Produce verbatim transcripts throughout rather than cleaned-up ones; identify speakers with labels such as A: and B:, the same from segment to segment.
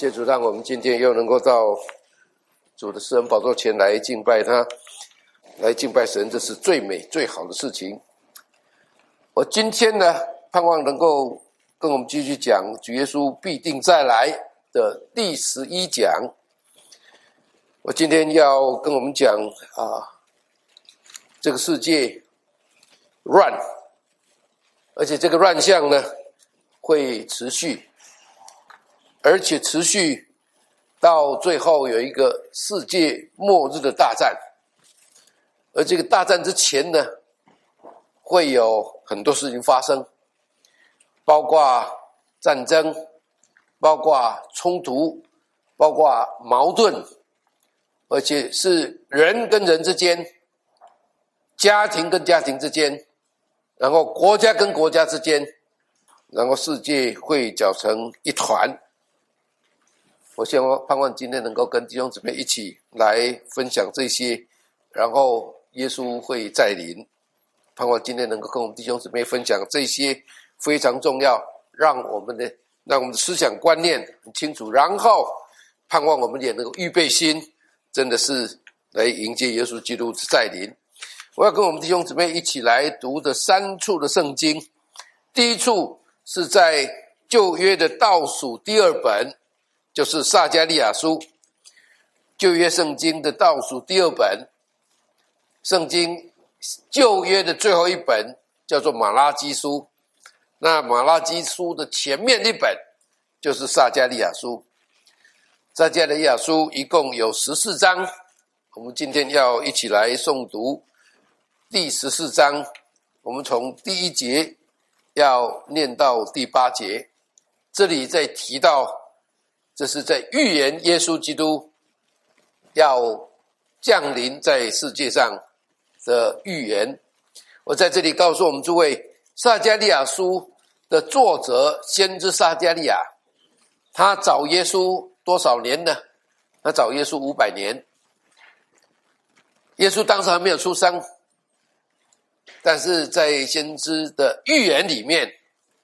A: 谢主，让我们今天又能够到主的施恩宝座前来敬拜他，来敬拜神，这是最美最好的事情。我今天呢，盼望能够跟我们继续讲主耶稣必定再来的第十一讲。我今天要跟我们讲啊，这个世界乱，而且这个乱象呢会持续，而且持续到最后有一个世界末日的大战。而这个大战之前呢，会有很多事情发生，包括战争，包括冲突，包括矛盾，而且是人跟人之间，家庭跟家庭之间，然后国家跟国家之间，然后世界会搅成一团。我希望盼望今天能够跟弟兄姊妹一起来分享这些，然后耶稣会再临，盼望今天能够跟我们弟兄姊妹分享这些非常重要，让我们的让我们的思想观念很清楚，然后盼望我们也能够预备心，真的是来迎接耶稣基督的再临。我要跟我们弟兄姊妹一起来读的三处的圣经。第一处是在旧约的倒数第二本，就是撒迦利亚书，旧约圣经的倒数第二本。圣经旧约的最后一本叫做马拉基书，那马拉基书的前面一本就是撒迦利亚书。撒迦利亚书一共有十四章，我们今天要一起来诵读第十四章，我们从第一节要念到第八节。这里在提到，这是在预言耶稣基督要降临在世界上的预言。我在这里告诉我们诸位，撒迦利亚书的作者先知撒迦利亚，他找耶稣多少年呢？他找耶稣五百年。耶稣当时还没有出生，但是在先知的预言里面，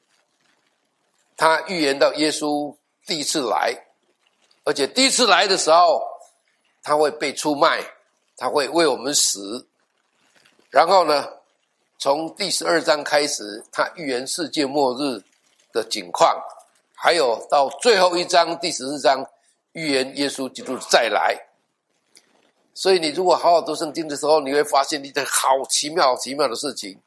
A: 他预言到耶稣第一次来，而且第一次来的时候，他会被出卖，他会为我们死。然后呢，从第十二章开始，他预言世界末日的景况，还有到最后一章第十四章，预言耶稣基督再来。所以你如果好好读圣经的时候，你会发现一件好奇妙好奇妙的事情。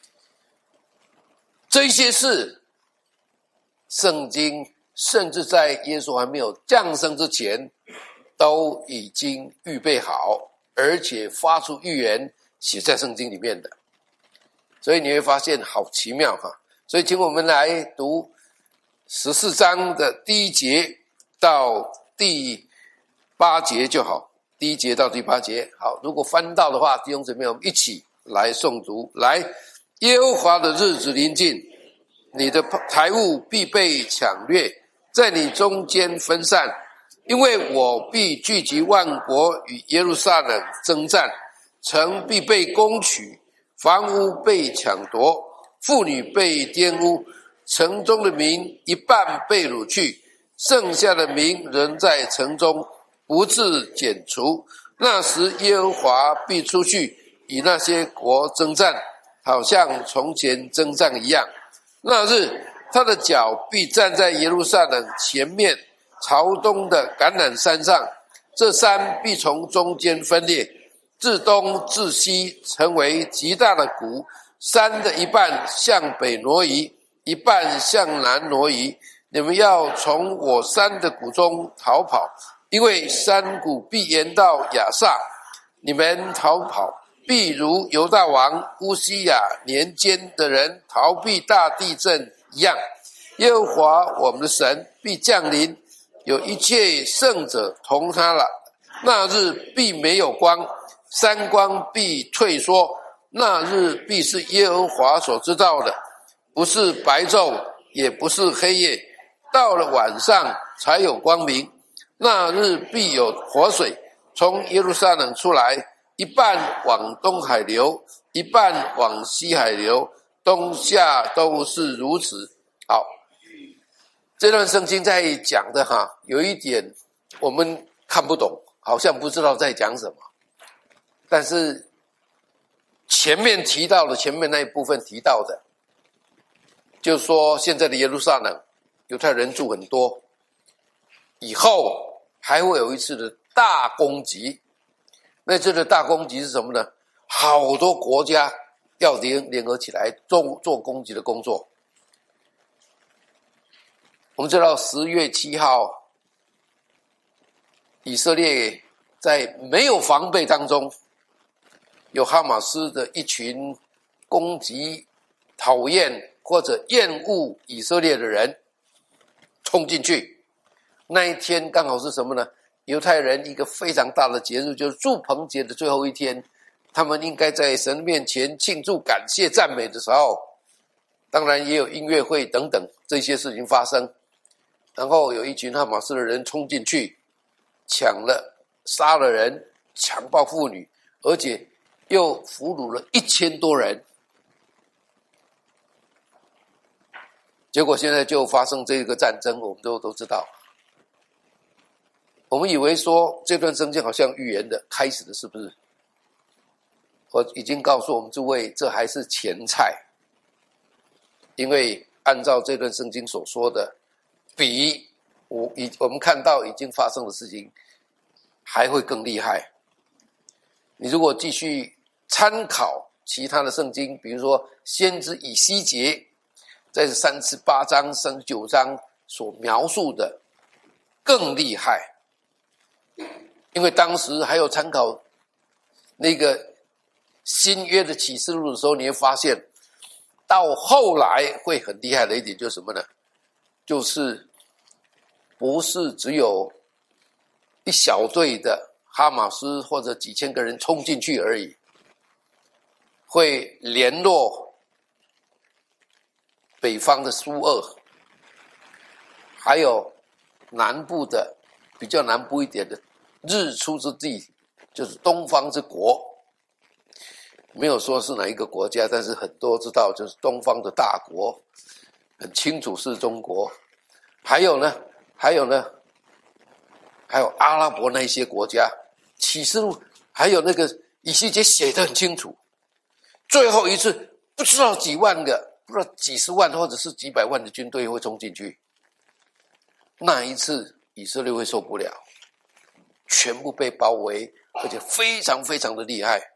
A: 这些事，圣经甚至在耶稣还没有降生之前，都已经预备好，而且发出预言写在圣经里面的。所以你会发现好奇妙哈。所以请我们来读十四章的第一节到第八节就好，第一节到第八节。好，如果翻到的话，弟兄姊妹，我们一起来诵读。来，耶和华的日子临近，你的财物必被抢掠，在你中间分散，因为我必聚集万国与耶路撒冷征战，城必被攻取，房屋被抢夺，妇女被玷污，城中的民一半被掳去，剩下的民仍在城中，不致剪除。那时耶和华必出去与那些国征战，好像从前征战一样。那日他的脚必站在耶路撒冷前面朝东的橄榄山上，这山必从中间分裂，自东至西成为极大的谷，山的一半向北挪移，一半向南挪移。你们要从我山的谷中逃跑，因为山谷必延到亚萨。你们逃跑，必如犹大王乌西雅年间的人逃避大地震一样。耶和华我们的神必降临，有一切圣者同他了。那日必没有光，山光必退缩。那日必是耶和华所知道的，不是白昼，也不是黑夜，到了晚上才有光明。那日必有活水从耶路撒冷出来，一半往东海流，一半往西海流，冬夏都是如此。好， 这段圣经在讲的哈，有一点我们看不懂，好像不知道在讲什么。但是前面提到的，前面那一部分提到的，就是说现在的耶路撒冷，犹太人住很多，以后还会有一次的大攻击。那这个大攻击是什么呢？好多国家要联联合起来做做攻击的工作。我们知道十月七号，以色列在没有防备当中，有哈马斯的一群攻击、讨厌或者厌恶以色列的人冲进去。那一天刚好是什么呢？犹太人一个非常大的节日，就是住棚节的最后一天，他们应该在神面前庆祝、感谢、赞美的时候，当然也有音乐会等等这些事情发生。然后有一群哈马斯的人冲进去，抢了、杀了人，强暴妇女，而且又俘虏了一千多人。结果现在就发生这个战争，我们都都知道。我们以为说这段圣经好像预言的开始的，是不是？我已经告诉我们诸位，这还是前菜。因为按照这段圣经所说的，比我已我们看到已经发生的事情还会更厉害。你如果继续参考其他的圣经，比如说先知以西结在三十八章、三十九章所描述的更厉害。因为当时还有参考那个新约的启示录的时候，你会发现到后来会很厉害的一点就是什么呢？就是不是只有一小队的哈马斯或者几千个人冲进去而已，会联络北方的苏俄，还有南部的比较南部一点的日出之地，就是东方之国。没有说是哪一个国家，但是很多知道就是东方的大国，很清楚是中国。还有呢，还有呢，还有阿拉伯那些国家，启示录还有那个以西结写得很清楚。最后一次不知道几万个，不知道几十万或者是几百万的军队会冲进去，那一次以色列会受不了，全部被包围，而且非常非常的厉害。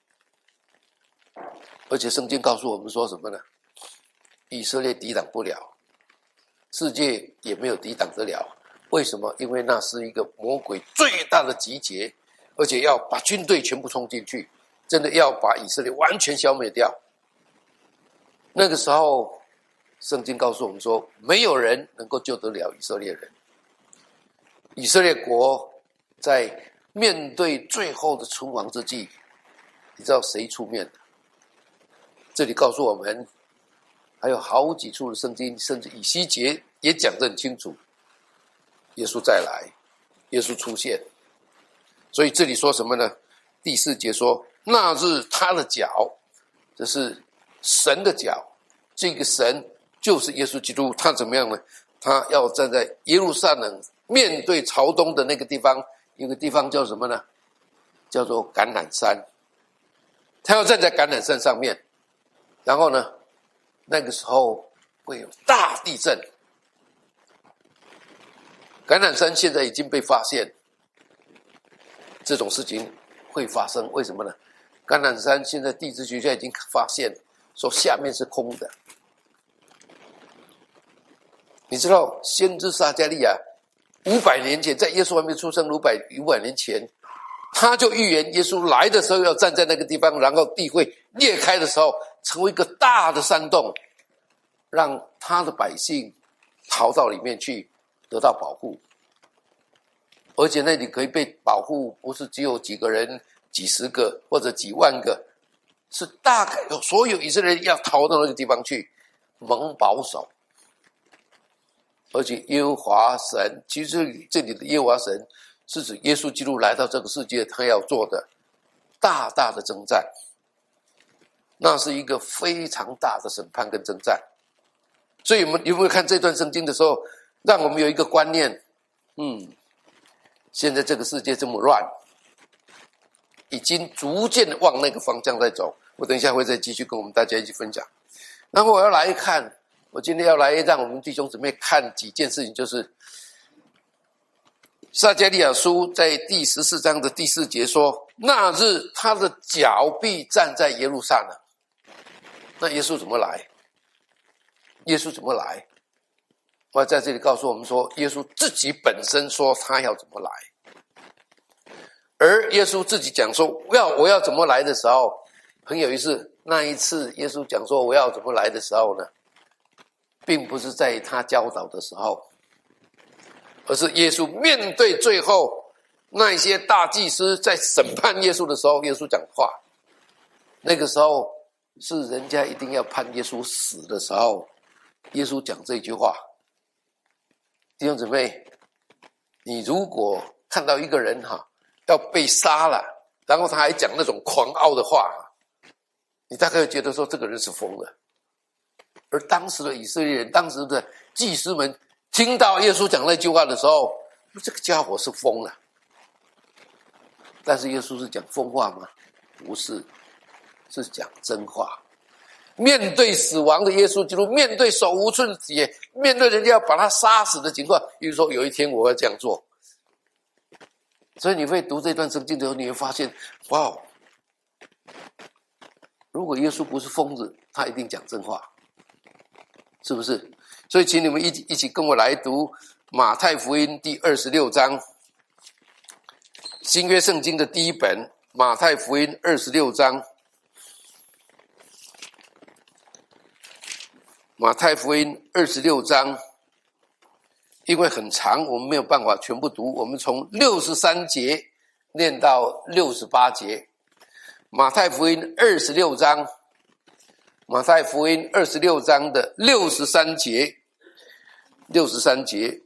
A: 而且圣经告诉我们说什么呢？以色列抵挡不了，世界也没有抵挡得了。为什么？因为那是一个魔鬼最大的集结，而且要把军队全部冲进去，真的要把以色列完全消灭掉。那个时候圣经告诉我们说，没有人能够救得了以色列人。以色列国在面对最后的存亡之际，你知道谁出面的？这里告诉我们，还有好几处的圣经，甚至以西结也讲得很清楚，耶稣再来，耶稣出现。所以这里说什么呢？第四节说，那日他的脚，这是神的脚，这个神就是耶稣基督。他怎么样呢？他要站在耶路撒冷面对朝东的那个地方，有个地方叫什么呢？叫做橄榄山。他要站在橄榄山上面，然后呢，那个时候会有大地震。橄榄山现在已经被发现，这种事情会发生，为什么呢？橄榄山现在地质学家已经发现，说下面是空的。你知道先知撒迦利亚五百年前，在耶稣还没出生五百五百年前，他就预言耶稣来的时候要站在那个地方，然后地会裂开的时候成为一个大的山洞，让他的百姓逃到里面去得到保护。而且那里可以被保护，不是只有几个人、几十个或者几万个，是大概所有以色列人要逃到那个地方去，蒙保守。而且耶和华神，其实这里的耶和华神是指耶稣基督来到这个世界，他要做的大大的征战，那是一个非常大的审判跟征战。所以我们有没有看这段圣经的时候， 让我们有一个观念，嗯，现在这个世界这么乱，已经逐渐的往那个方向在走。我等一下会再继续跟我们大家一起分享。然后我要来看，我今天要来让我们弟兄姊妹看几件事情，就是撒迦利亚书在第十四章的第四节说，那日他的脚必站在耶路撒冷。那耶稣怎么来？耶稣怎么来？我要在这里告诉我们说，耶稣自己本身说他要怎么来，而耶稣自己讲说要我要怎么来的时候，很有意思。那一次耶稣讲说我要怎么来的时候呢，并不是在他教导的时候，而是耶稣面对最后那一些大祭司在审判耶稣的时候，耶稣讲话。那个时候是人家一定要判耶稣死的时候，耶稣讲这句话。弟兄姊妹，你如果看到一个人哈要被杀了，然后他还讲那种狂傲的话，你大概会觉得说这个人是疯了。而当时的以色列人，当时的祭司们听到耶稣讲那句话的时候，这个家伙是疯了。但是耶稣是讲疯话吗？不是，是讲真话。面对死亡的耶稣基督，面对手无寸铁，面对人家要把他杀死的情况，比如说有一天我会这样做。所以你会读这段圣经的时候，你会发现，哇，如果耶稣不是疯子，他一定讲真话，是不是？所以请你们一起一起跟我来读马太福音第二十六章，新约圣经的第一本，马太福音二十六章。马太福音二十六章，因为很长，我们没有办法全部读，我们从六十三节念到六十八节。马太福音二十六章，马太福音二十六章的六十三节，六十三节。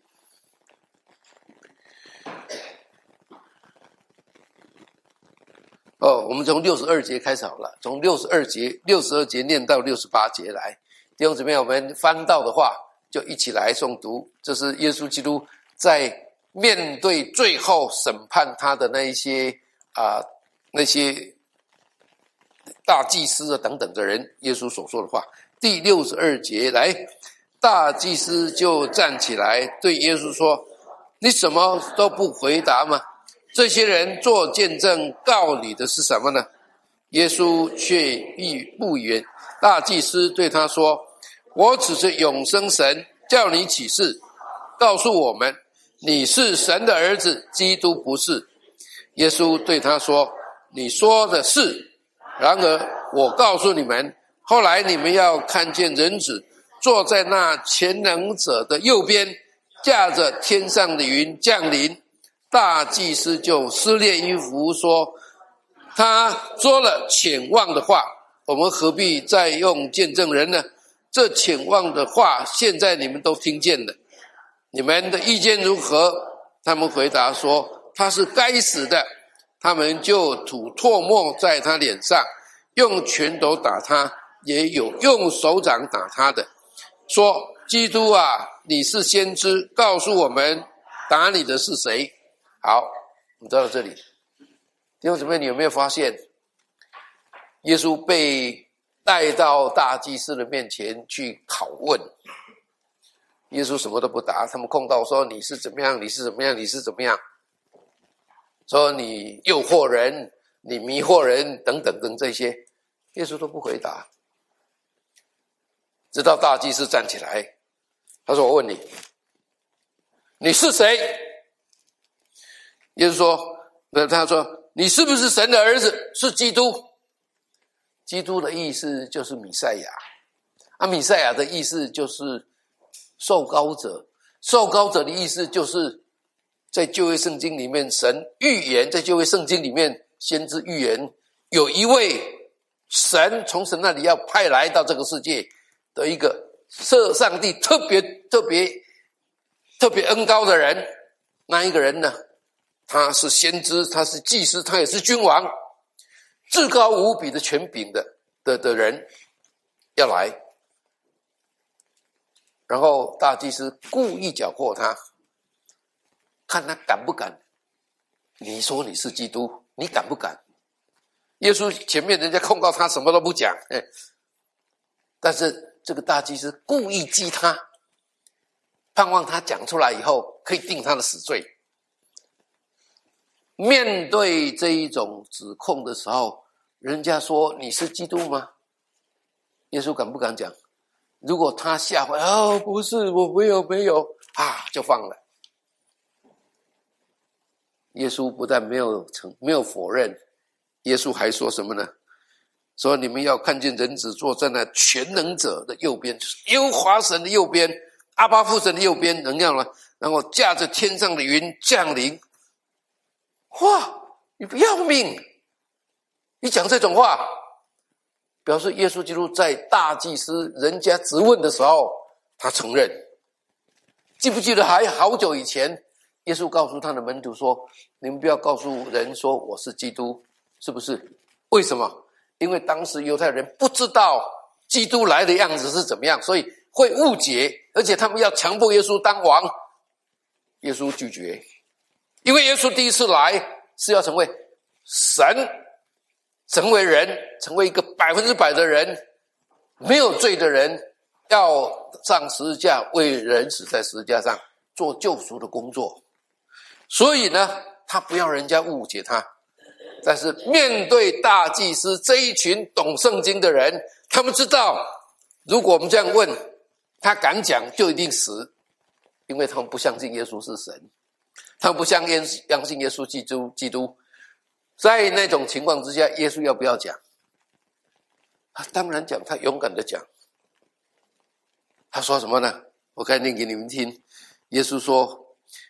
A: 哦，我们从六十二节开始好了，从六十二节，六十二节念到六十八节来。弟兄姊妹，我们翻到的话，就一起来诵读。这是耶稣基督在面对最后审判他的那一些啊、呃、那些大祭司啊等等的人，耶稣所说的话。第六十二节来，大祭司就站起来对耶稣说：“你什么都不回答吗？这些人做见证告你的是什么呢？”耶稣却亦不言。大祭司对他说：“我指着永生神叫你起誓，告诉我们你是神的儿子，基督不是。”耶稣对他说：“你说的是。然而我告诉你们，后来你们要看见人子坐在那全能者的右边，驾着天上的云降临。”大祭司就撕裂衣服说：“他说了浅妄的话，我们何必再用见证人呢？这浅妄的话现在你们都听见了，你们的意见如何？”他们回答说：“他是该死的。”他们就吐唾沫在他脸上，用拳头打他，也有用手掌打他的，说：“基督啊，你是先知，告诉我们打你的是谁？”好，我们到这里。弟兄姊妹，你有没有发现耶稣被带到大祭司的面前去拷问，耶稣什么都不答。他们控告说：“你是怎么样，你是怎么样，你是怎么样，说你诱惑人，你迷惑人等等等这些。”耶稣都不回答。直到大祭司站起来，他说：“我问你，你是谁？”耶稣说：“他说你是不是神的儿子？是基督。”基督的意思就是弥赛亚，啊，弥赛亚的意思就是受膏者。受膏者的意思就是在旧约圣经里面，神预言，在旧约圣经里面，先知预言有一位神从神那里要派来到这个世界的一个设上帝特别特别特别恩膏的人。那一个人呢，他是先知，他是祭司，他也是君王，至高无比的权柄的的的人要来。 然后大祭司故意搅和他，看他敢不敢。你说你是基督，你敢不敢？耶稣前面人家控告他什么都不讲，但是这个大祭司故意激他，盼望他讲出来以后可以定他的死罪。面对这一种指控的时候，人家说你是基督吗？耶稣敢不敢讲？如果他吓坏，哦，不是，我没有没有啊，就放了。耶稣不但没有承没有否认，耶稣还说什么呢？说你们要看见人子坐在那全能者的右边，就是耶和华神的右边，阿爸父神的右边，能量了，然后驾着天上的云降临。哇，你不要命！你讲这种话，表示耶稣基督在大祭司人家质问的时候，他承认。记不记得还好久以前，耶稣告诉他的门徒说，你们不要告诉人说我是基督，是不是？为什么？因为当时犹太人不知道基督来的样子是怎么样，所以会误解，而且他们要强迫耶稣当王。耶稣拒绝，因为耶稣第一次来是要成为神，成为人，成为一个百分之百的人，没有罪的人，要上十字架为人死在十字架上做救赎的工作。所以呢，他不要人家误解他。但是面对大祭司这一群懂圣经的人，他们知道，如果我们这样问，他敢讲就一定死，因为他们不相信耶稣是神，他们不相信耶稣基督基督。在那种情况之下，耶稣要不要讲？他当然讲，他勇敢的讲。他说什么呢？我该念给你们听。耶稣说，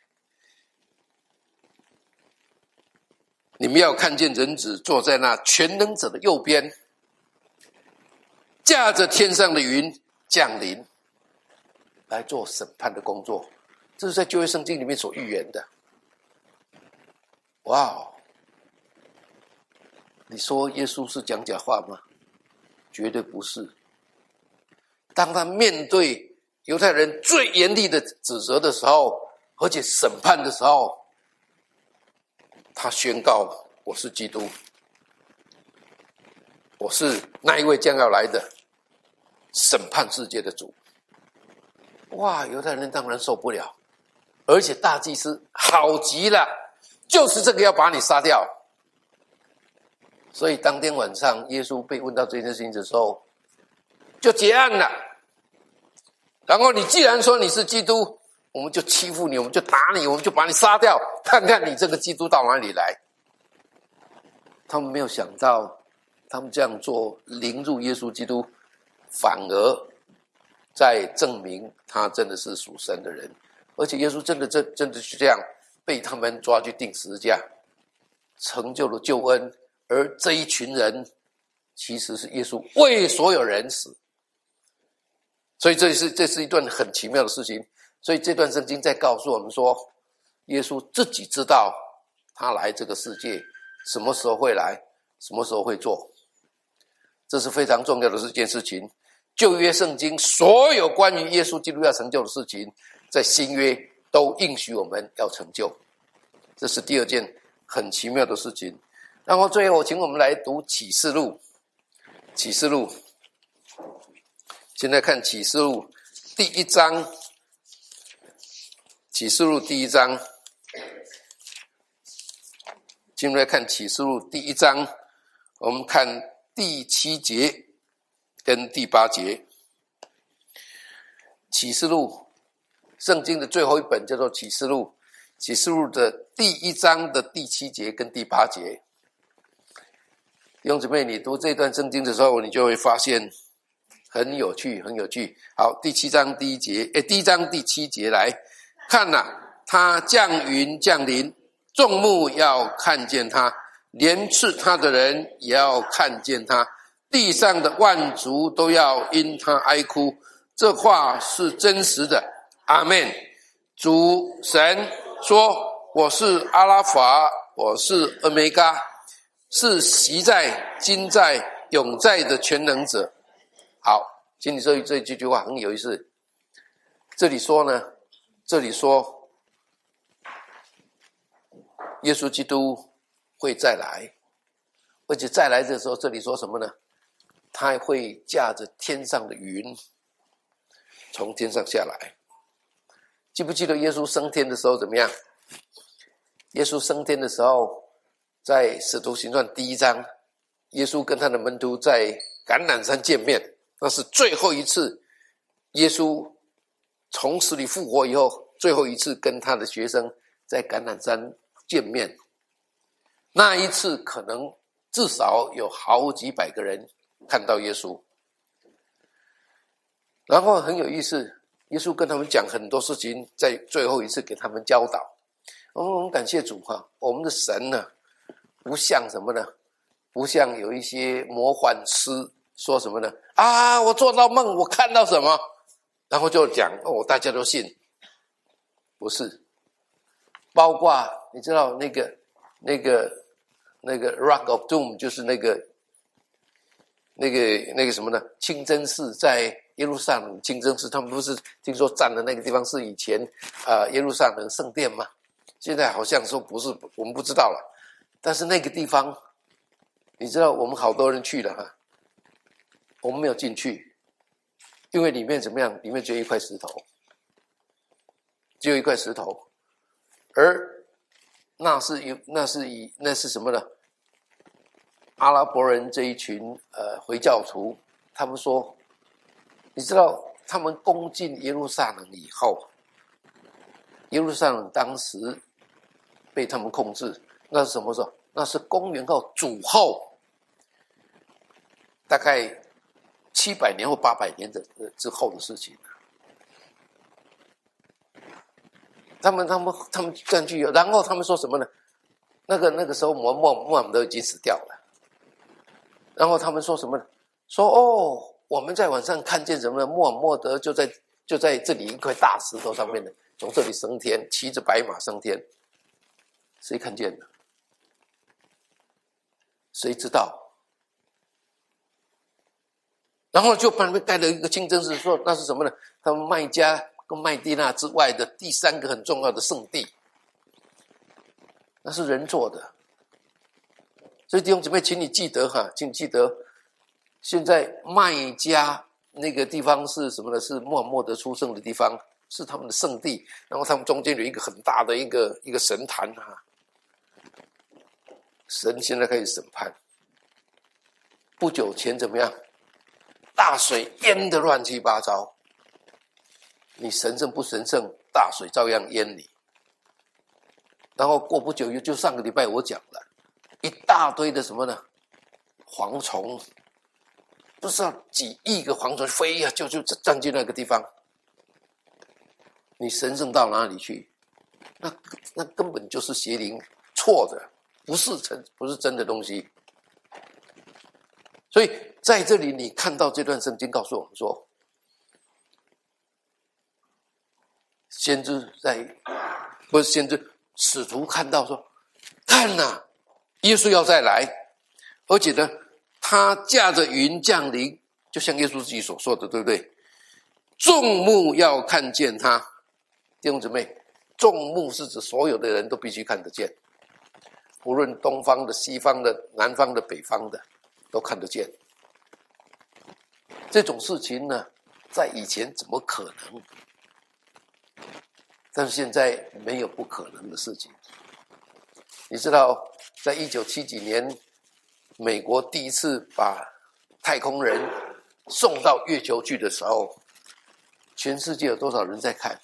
A: 你们要看见人子坐在那全能者的右边，驾着天上的云降临，来做审判的工作。这是在旧约圣经里面所预言的。哇哦！你说耶稣是讲假话吗？绝对不是。当他面对犹太人最严厉的指责的时候，而且审判的时候，他宣告，我是基督，我是那一位将要来的审判世界的主。哇，犹太人当然受不了，而且大祭司好极了，就是这个要把你杀掉。所以当天晚上耶稣被问到这件事情的时候，就结案了。然后你既然说你是基督，我们就欺负你，我们就打你，我们就把你杀掉，看看你这个基督到哪里来。他们没有想到，他们这样做凌辱耶稣基督，反而在证明他真的是属神的人。而且耶稣真的真真的是这样被他们抓去钉十字架，成就了救恩。而这一群人其实是耶稣为所有人死。所以这是这是一段很奇妙的事情。所以这段圣经在告诉我们说，耶稣自己知道他来这个世界什么时候会来，什么时候会做。这是非常重要的一件事情。旧约圣经所有关于耶稣基督要成就的事情，在新约都应许我们要成就。这是第二件很奇妙的事情。然后最后请我们来读启示录。启示录，现在看启示录第一章。启示录第一章，请我们来看启示录第一章，我们看第七节跟第八节。启示录，圣经的最后一本叫做启示录，启示录的第一章的第七节跟第八节。弟兄姊妹，你读这段圣经的时候，你就会发现很有趣，很有趣。好，第七章第一节，诶，第一章第七节来看呐、啊，他降云降临，众目要看见他，连刺他的人也要看见他，地上的万族都要因他哀哭。这话是真实的。阿们。主神说，我是阿拉法，我是欧米伽，是昔在、今在、永在的全能者。好，请你注意这这句话很有意思。 这里说呢，这里说耶稣基督会再来，而且再来的时候，这里说什么呢？他会驾着天上的云从天上下来。记不记得耶稣升天的时候怎么样？耶稣升天的时候，在使徒行传第一章，耶稣跟他的门徒在橄榄山见面，那是最后一次耶稣从死里复活以后最后一次跟他的学生在橄榄山见面。那一次可能至少有好几百个人看到耶稣。然后很有意思，耶稣跟他们讲很多事情，在最后一次给他们教导。我们感谢主哈，我们的神呢，不像什么呢？不像有一些魔幻师说什么呢？啊，我做到梦，我看到什么，然后就讲哦，大家都信。不是，包括你知道那个那个那个 Rock of Doom， 就是那个那个那个什么呢？清真寺在耶路撒冷清真寺，他们不是听说站的那个地方是以前呃耶路撒冷圣殿吗？现在好像说不是，我们不知道了。但是那个地方，你知道我们好多人去了哈，我们没有进去，因为里面怎么样？里面只有一块石头，只有一块石头，而那是以那是以那是什么呢？阿拉伯人这一群呃回教徒，他们说，你知道他们攻进耶路撒冷以后，耶路撒冷当时被他们控制，那是什么时候？那是公元后主后大概七百年或八百年的之后的事情。他们他们他们根据，然后他们说什么呢？那个那个时候穆罕穆罕默德已经死掉了。然后他们说什么呢？说哦，我们在晚上看见什么呢？穆罕默德就在就在这里一块大石头上面的，从这里升天，骑着白马升天。谁看见的？谁知道？然后就把那边盖了一个清真寺，说那是什么呢？他们麦加跟麦地那之外的第三个很重要的圣地，那是人做的。所以弟兄姊妹，请你记得哈，请记得，现在麦加那个地方是什么呢？是穆罕默德出生的地方，是他们的圣地。然后他们中间有一个很大的一个一个神坛哈。神现在开始审判。不久前怎么样？大水淹得乱七八糟。你神圣不神圣，大水照样淹你。然后过不久，就上个礼拜我讲了，一大堆的什么呢？蝗虫，不知道几亿个蝗虫飞呀，就就占据那个地方。你神圣到哪里去？那那根本就是邪灵，错的。不是真不是真的东西。所以在这里你看到这段圣经告诉我们说，先知在不是先知使徒看到说，看哪、啊，耶稣要再来，而且呢他驾着云降临，就像耶稣自己所说的，对不对？众目要看见他。弟兄姊妹，众目是指所有的人都必须看得见，无论东方的、西方的、南方的、北方的，都看得见。这种事情呢，在以前怎么可能？但是现在没有不可能的事情。你知道，在一九七几年，美国第一次把太空人送到月球去的时候，全世界有多少人在看？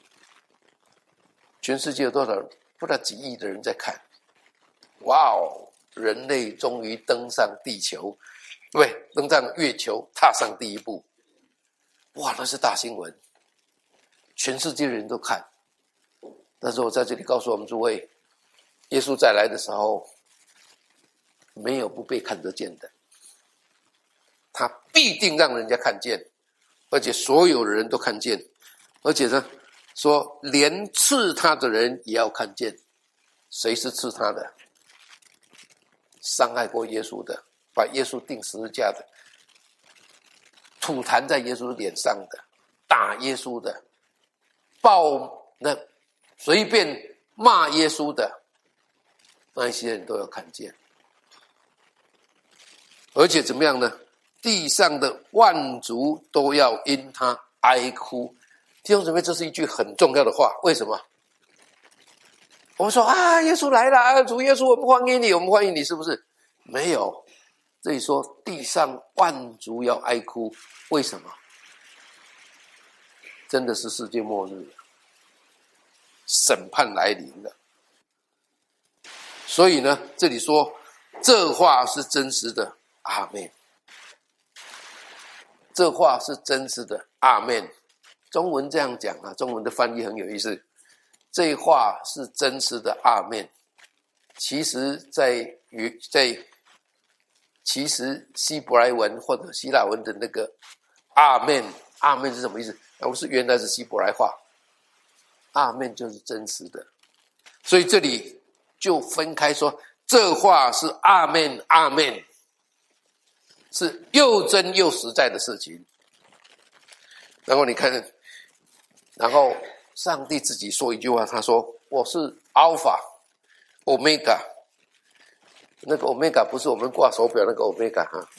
A: 全世界有多少？不知道几亿的人在看。哇哦！人类终于登上地球，对，登上月球，踏上第一步。哇，那是大新闻，全世界的人都看。但是我在这里告诉我们诸位，耶稣再来的时候，没有不被看得见的，他必定让人家看见，而且所有的人都看见，而且呢，说连刺他的人也要看见。谁是刺他的？伤害过耶稣的，把耶稣钉十字架的，吐痰在耶稣脸上的，打耶稣的， 报那随便骂耶稣的那一些人都要看见，而且怎么样呢？地上的万族都要因他哀哭。弟兄姊妹，这是一句很重要的话。为什么？我们说啊，耶稣来了，啊，主耶稣，我们欢迎你，我们欢迎你，是不是？没有，这里说地上万族要哀哭，为什么？真的是世界末日了，审判来临了。所以呢，这里说这话是真实的，阿们。这话是真实的，阿们。中文这样讲啊，中文的翻译很有意思。这话是真实的，阿们。其实在于在其实希伯来文或者希腊文的那个阿们，阿们是什么意思？不是原来是希伯来话，阿们就是真实的。所以这里就分开说，这话是阿们，阿们，是又真又实在的事情。然后你看，然后上帝自己说一句话，他说我是 Alpha Omega， 那个 Omega 不是我们挂手表那个 Omega 哈，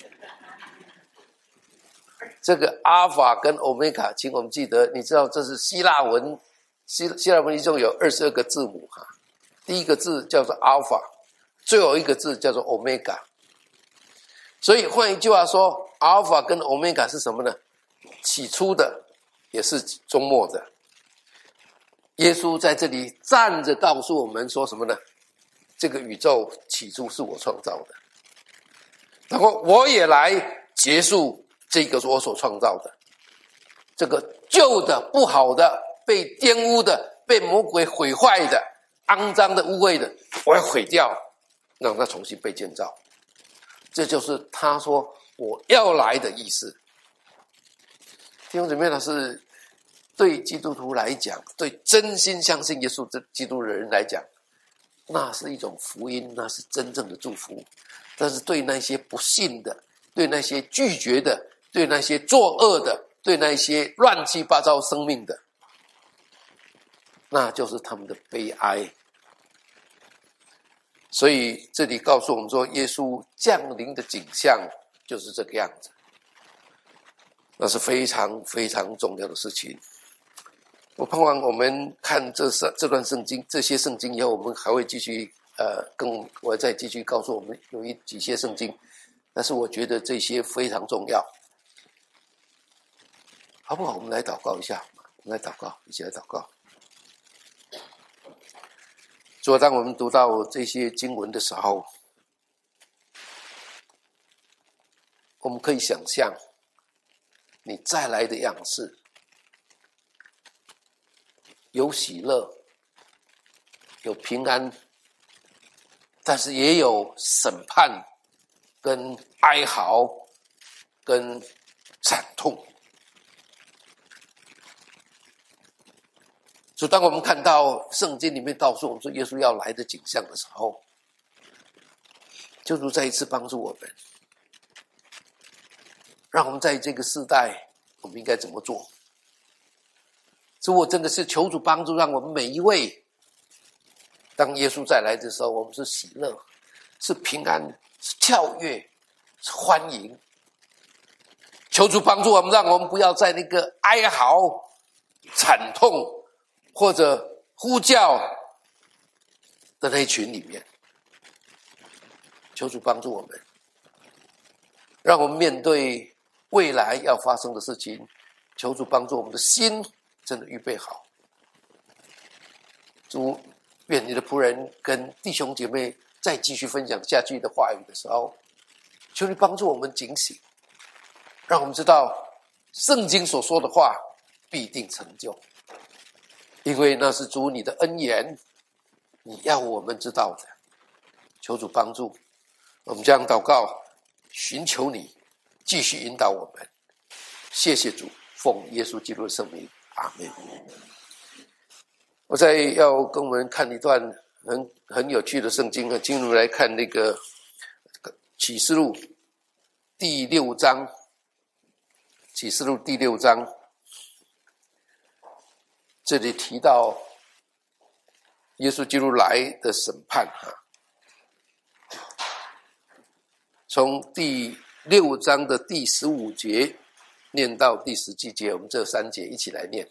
A: 这个 Alpha 跟 Omega， 请我们记得，你知道这是希腊文，希希腊文一共有二十二个字母哈，第一个字叫做 Alpha， 最后一个字叫做 Omega。所以换一句话说 ，Alpha 跟 Omega 是什么呢？起初的，也是终末的。耶稣在这里站着告诉我们说什么呢？这个宇宙起初是我创造的，然后我也来结束这个我所创造的，这个旧的、不好的、被玷污的、被魔鬼毁坏的、肮脏的、污秽的，我要毁掉，让它重新被建造。这就是他说我要来的意思。弟兄姊妹，那是对基督徒来讲，对真心相信耶稣这基督的人来讲，那是一种福音，那是真正的祝福。但是对那些不信的，对那些拒绝的，对那些作恶的，对那些乱七八糟生命的，那就是他们的悲哀。所以这里告诉我们说，耶稣降临的景象就是这个样子，那是非常非常重要的事情。我盼望我们看这这段圣经，这些圣经以后，我们还会继续呃，跟我再继续告诉我们有一几些圣经，但是我觉得这些非常重要，好不好？我们来祷告一下，我们来祷告，一起来祷告。主啊，当我们读到这些经文的时候，我们可以想象你再来的样式，有喜乐，有平安，但是也有审判跟哀嚎跟惨痛。所以当我们看到圣经里面告诉我们说耶稣要来的景象的时候，就如再一次帮助我们，让我们在这个世代我们应该怎么做。所以我真的是求主帮助，让我们每一位当耶稣再来的时候，我们是喜乐，是平安，是跳跃，是欢迎。求主帮助我们，让我们不要在那个哀嚎惨痛或者呼叫的那一群里面。求主帮助我们，让我们面对未来要发生的事情，求主帮助我们的心真的预备好。主，愿你的仆人跟弟兄姐妹再继续分享下去的话语的时候，求你帮助我们警醒，让我们知道圣经所说的话必定成就，因为那是主你的恩言，你要我们知道的。求主帮助我们，这样祷告，寻求你继续引导我们。谢谢主，奉耶稣基督的圣名，阿们。我再要跟我们看一段很很有趣的圣经啊，进入来看那个启示录第六章，启示录第六章。 这里提到耶稣基督来的审判啊，从第六章的第十五节念到第十七节，我们这三节一起来念。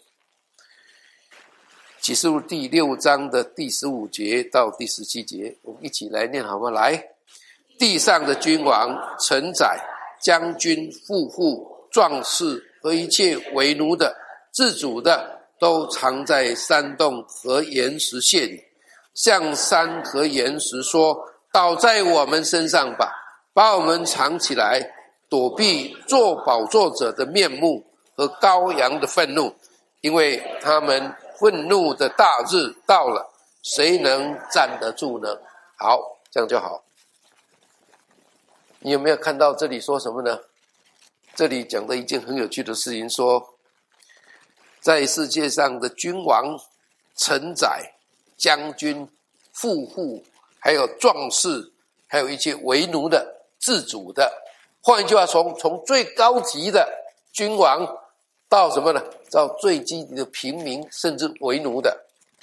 A: 启示录第六章的第十五节到第十七节，我们一起来念好吗？来，地上的君王、臣宰、将军、富户、壮士和一切为奴的、自主的，都藏在山洞和岩石穴里，向山和岩石说：倒在我们身上吧，把我们藏起来，躲避坐宝座者的面目和羔羊的愤怒，因为他们愤怒的大日到了，谁能站得住呢？好，这样就好。你有没有看到这里说什么呢？这里讲的一件很有趣的事情，说在世界上的君王、臣宰、将军、富户，还有壮士，还有一切为奴的、自主的，换一句话，从从最高级的君王到什么呢？到最低级的平民，甚至为奴的，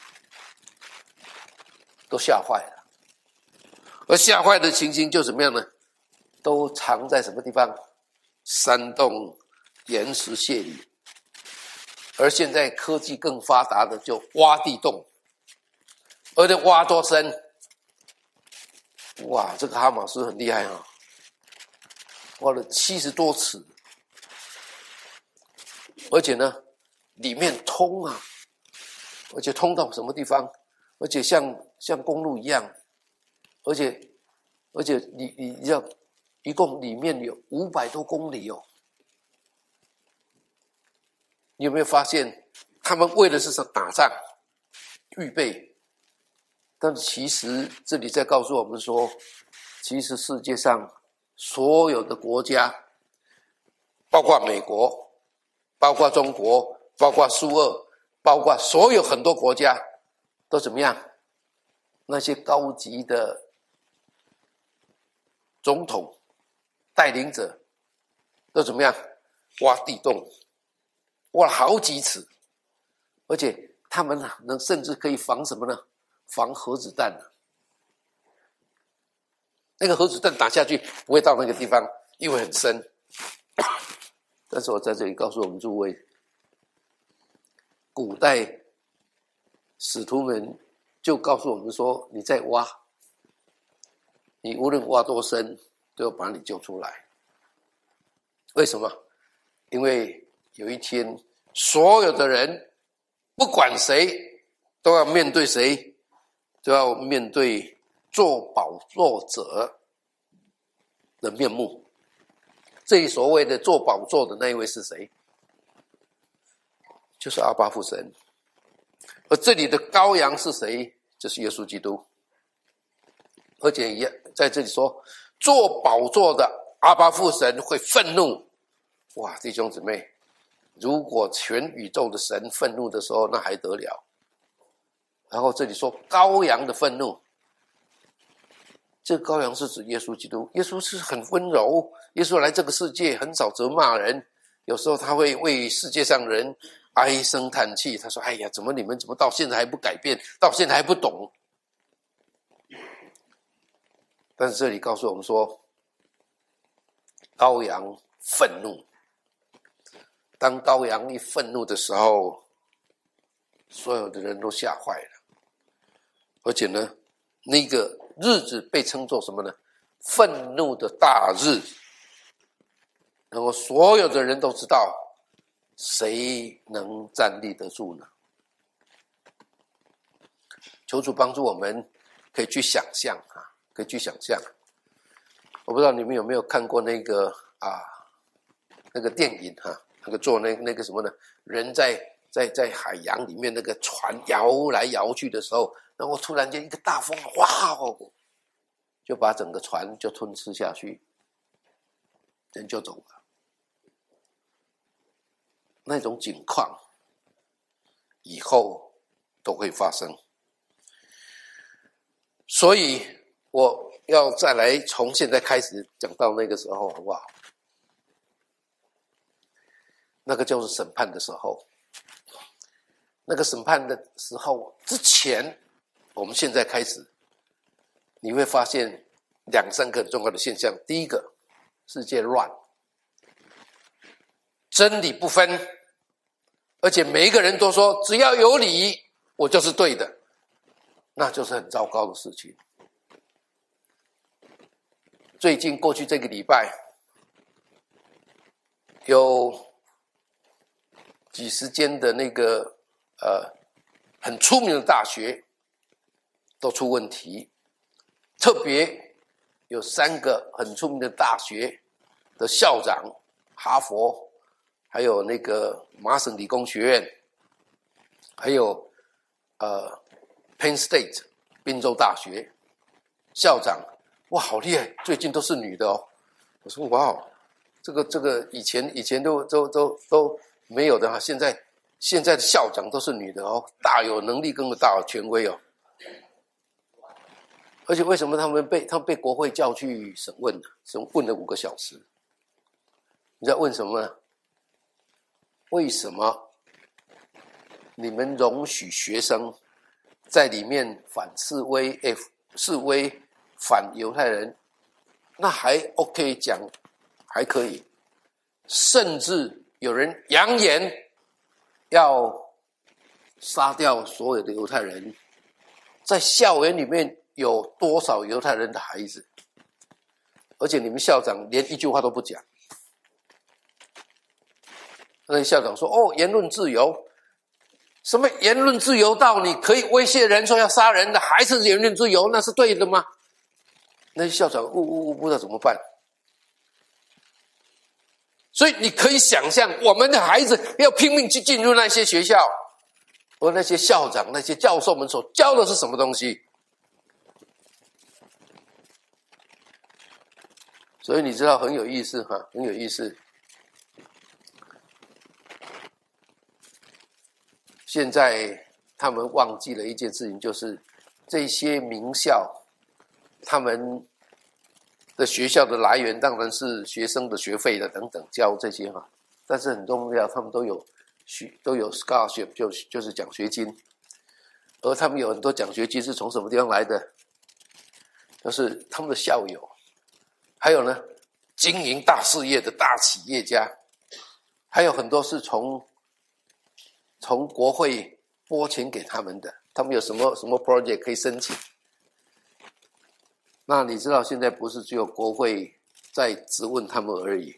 A: 都吓坏了。而吓坏的情形就怎么样呢？都藏在什么地方？山洞、岩石穴里。而现在科技更发达的，就挖地洞，而且挖多深？哇，这个哈马斯很厉害啊，挖了七十多尺，而且呢，里面通啊，而且通到什么地方？而且像像公路一样，而且而且你你你要一共里面有五百多公里哦。你有没有发现，他们为的是打仗预备？但其实这里在告诉我们说，其实世界上所有的国家，包括美国，包括中国，包括苏俄，包括所有很多国家，都怎么样？那些高级的总统带领者都怎么样？挖地洞，挖了好几尺，而且他们能甚至可以防什么呢？防核子弹呢？那个核子弹打下去不会到那个地方，因为很深。但是我在这里告诉我们诸位，古代使徒们就告诉我们说，你在挖，你无论挖多深，都要把你救出来。为什么？因为有一天，所有的人不管谁，都要面对谁？都要面对坐宝座者的面目。这一所谓的坐宝座的那一位是谁？就是阿爸父神。而这里的羔羊是谁？就是耶稣基督。而且也在这里说，坐宝座的阿爸父神会愤怒。哇，弟兄姊妹，如果全宇宙的神愤怒的时候，那还得了？然后这里说羔羊的愤怒，这个羔羊是指耶稣基督。耶稣是很温柔，耶稣来这个世界很少责骂人，有时候他会为世界上人唉声叹气。他说：哎呀，怎么你们怎么到现在还不改变，到现在还不懂？但是这里告诉我们说，羔羊愤怒。当羔羊一愤怒的时候，所有的人都吓坏了。而且呢，那个日子被称作什么呢？愤怒的大日。然后所有的人都知道，谁能站立得住呢？求主帮助我们，可以去想象啊，可以去想象。我不知道你们有没有看过那个啊，那个电影哈、啊，那个做那那个什么呢？人在在在海洋里面，那个船摇来摇去的时候，然后突然间一个大风，哇哦，就把整个船就吞吃下去，人就走了。那种情况以后都会发生。所以我要再来从现在开始讲到那个时候，好不好？那个就是审判的时候。 那个审判的时候之前，我们现在开始，你会发现两三个很重要的现象。第一个，世界乱，真理不分，而且每一个人都说只要有理，我就是对的，那就是很糟糕的事情。最近过去这个礼拜，有几十间的那个呃很出名的大学都出问题，特别有三个很出名的大学的校长，哈佛，还有那个麻省理工学院，还有呃 Penn State 宾州大学校长，哇，好厉害！最近都是女的哦。我说哇哦，这个这个以前以前都都都都没有的哈，现在现在的校长都是女的哦，大有能力跟大有权威哦。而且为什么他们被他们被国会叫去审问呢？审问了五个小时。你在问什么呢？为什么你们容许学生在里面反示威、哎示威、反犹太人？那还 OK 讲，还可以。甚至有人扬言要杀掉所有的犹太人，在校园里面有多少犹太人的孩子？而且你们校长连一句话都不讲。那校长说：“哦，言论自由，什么言论自由到你可以威胁人说要杀人的，还是言论自由？那是对的吗？”那校长呜呜呜，不知道怎么办。所以你可以想象，我们的孩子要拼命去进入那些学校，而那些校长、那些教授们所教的是什么东西？所以你知道很有意思哈，很有意思。现在他们忘记了一件事情，就是这些名校，他们的学校的来源当然是学生的学费的等等教这些哈，但是很重要，他们都有都有 scholarship， 就就是奖学金，而他们有很多奖学金是从什么地方来的？就是他们的校友，还有呢，经营大事业的大企业家，还有很多是从从国会拨钱给他们的，他们有什么什么 project 可以申请？那你知道现在不是只有国会在质问他们而已，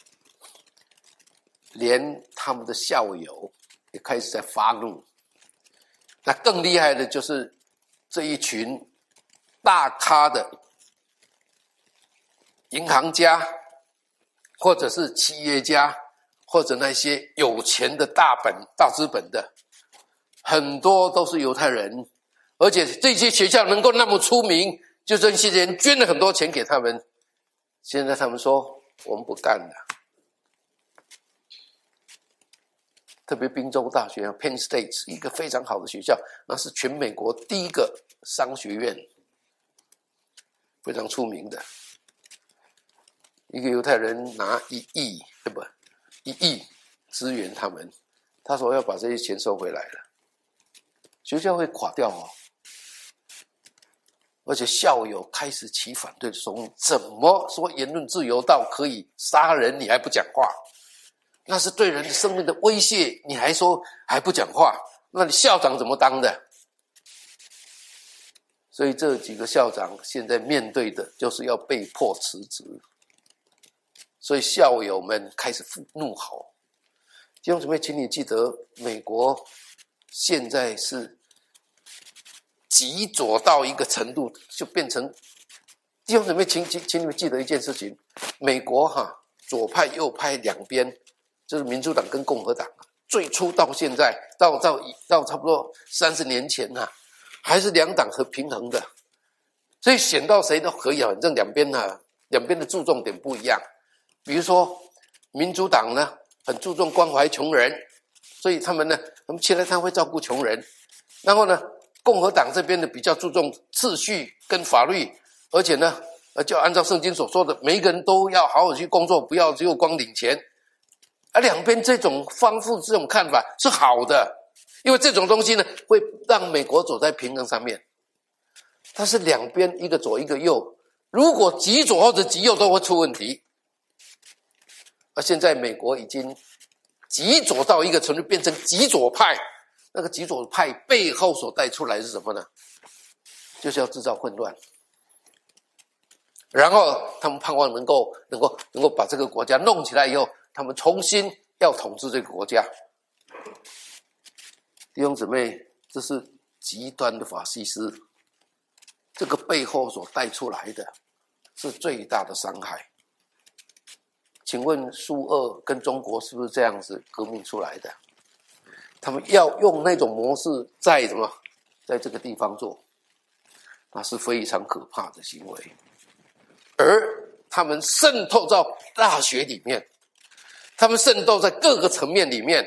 A: 连他们的校友也开始在发怒。那更厉害的就是这一群大咖的银行家，或者是企业家，或者那些有钱的大本大资本的，很多都是犹太人，而且这些学校能够那么出名，就这些人捐了很多钱给他们。现在他们说我们不干了。特别宾州大学 Penn State 是一个非常好的学校，那是全美国第一个商学院，非常出名的。一个犹太人拿一亿，对不，一亿支援他们，他说要把这些钱收回来了，学校会垮掉哦。而且校友开始起反对的声音，怎么说言论自由到可以杀人，你还不讲话？那是对人的生命的威胁，你还说还不讲话？那你校长怎么当的？所以这几个校长现在面对的就是要被迫辞职。所以校友们开始怒吼。弟兄姊妹，请你记得，美国现在是极左到一个程度，就变成弟兄姊妹，请请请你们记得一件事情：美国哈左派右派两边，就是民主党跟共和党，最初到现在到到到差不多三十年前呐，还是两党和平衡的，所以选到谁都可以啊，反正两边呢，两边的注重点不一样。比如说，民主党呢很注重关怀穷人，所以他们呢，他们起来他会照顾穷人。然后呢，共和党这边呢比较注重秩序跟法律，而且呢，呃，就按照圣经所说的，每一个人都要好好去工作，不要只有光领钱。而两边这种方式、这种看法是好的， 因为这种东西呢，会让美国走在平衡上面。但是两边一个左一个右，如果极左或者极右都会出问题。而现在美国已经极左到一个程度，变成极左派，那个极左派背后所带出来是什么呢？就是要制造混乱，然后他们盼望能够能够能够把这个国家弄起来以后，他们重新要统治这个国家。弟兄姊妹，这是极端的法西斯，这个背后所带出来的是最大的伤害。请问苏俄跟中国是不是这样子革命出来的？他们要用那种模式在什么，在这个地方做，那是非常可怕的行为。而他们渗透到大学里面，他们渗透在各个层面里面。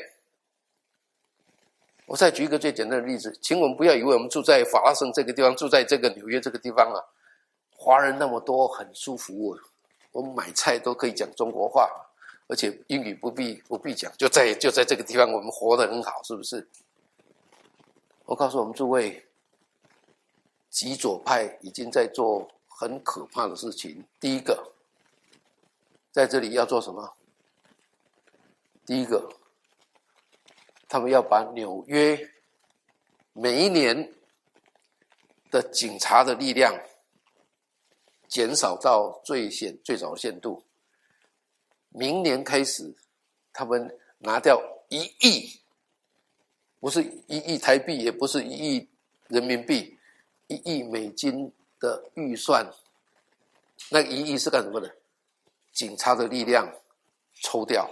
A: 我再举一个最简单的例子，请我们不要以为我们住在法拉盛这个地方，住在这个纽约这个地方啊，华人那么多，很舒服，我们买菜都可以讲中国话，而且英语不必不必讲，就在就在这个地方我们活得很好，是不是？我告诉我们诸位，极左派已经在做很可怕的事情。第一个，在这里要做什么？第一个，他们要把纽约每一年的警察的力量减少到最限最少的限度。明年开始，他们拿掉一亿，不是一亿台币，也不是一亿人民币，一亿美金的预算。那一亿是干什么的？警察的力量抽掉。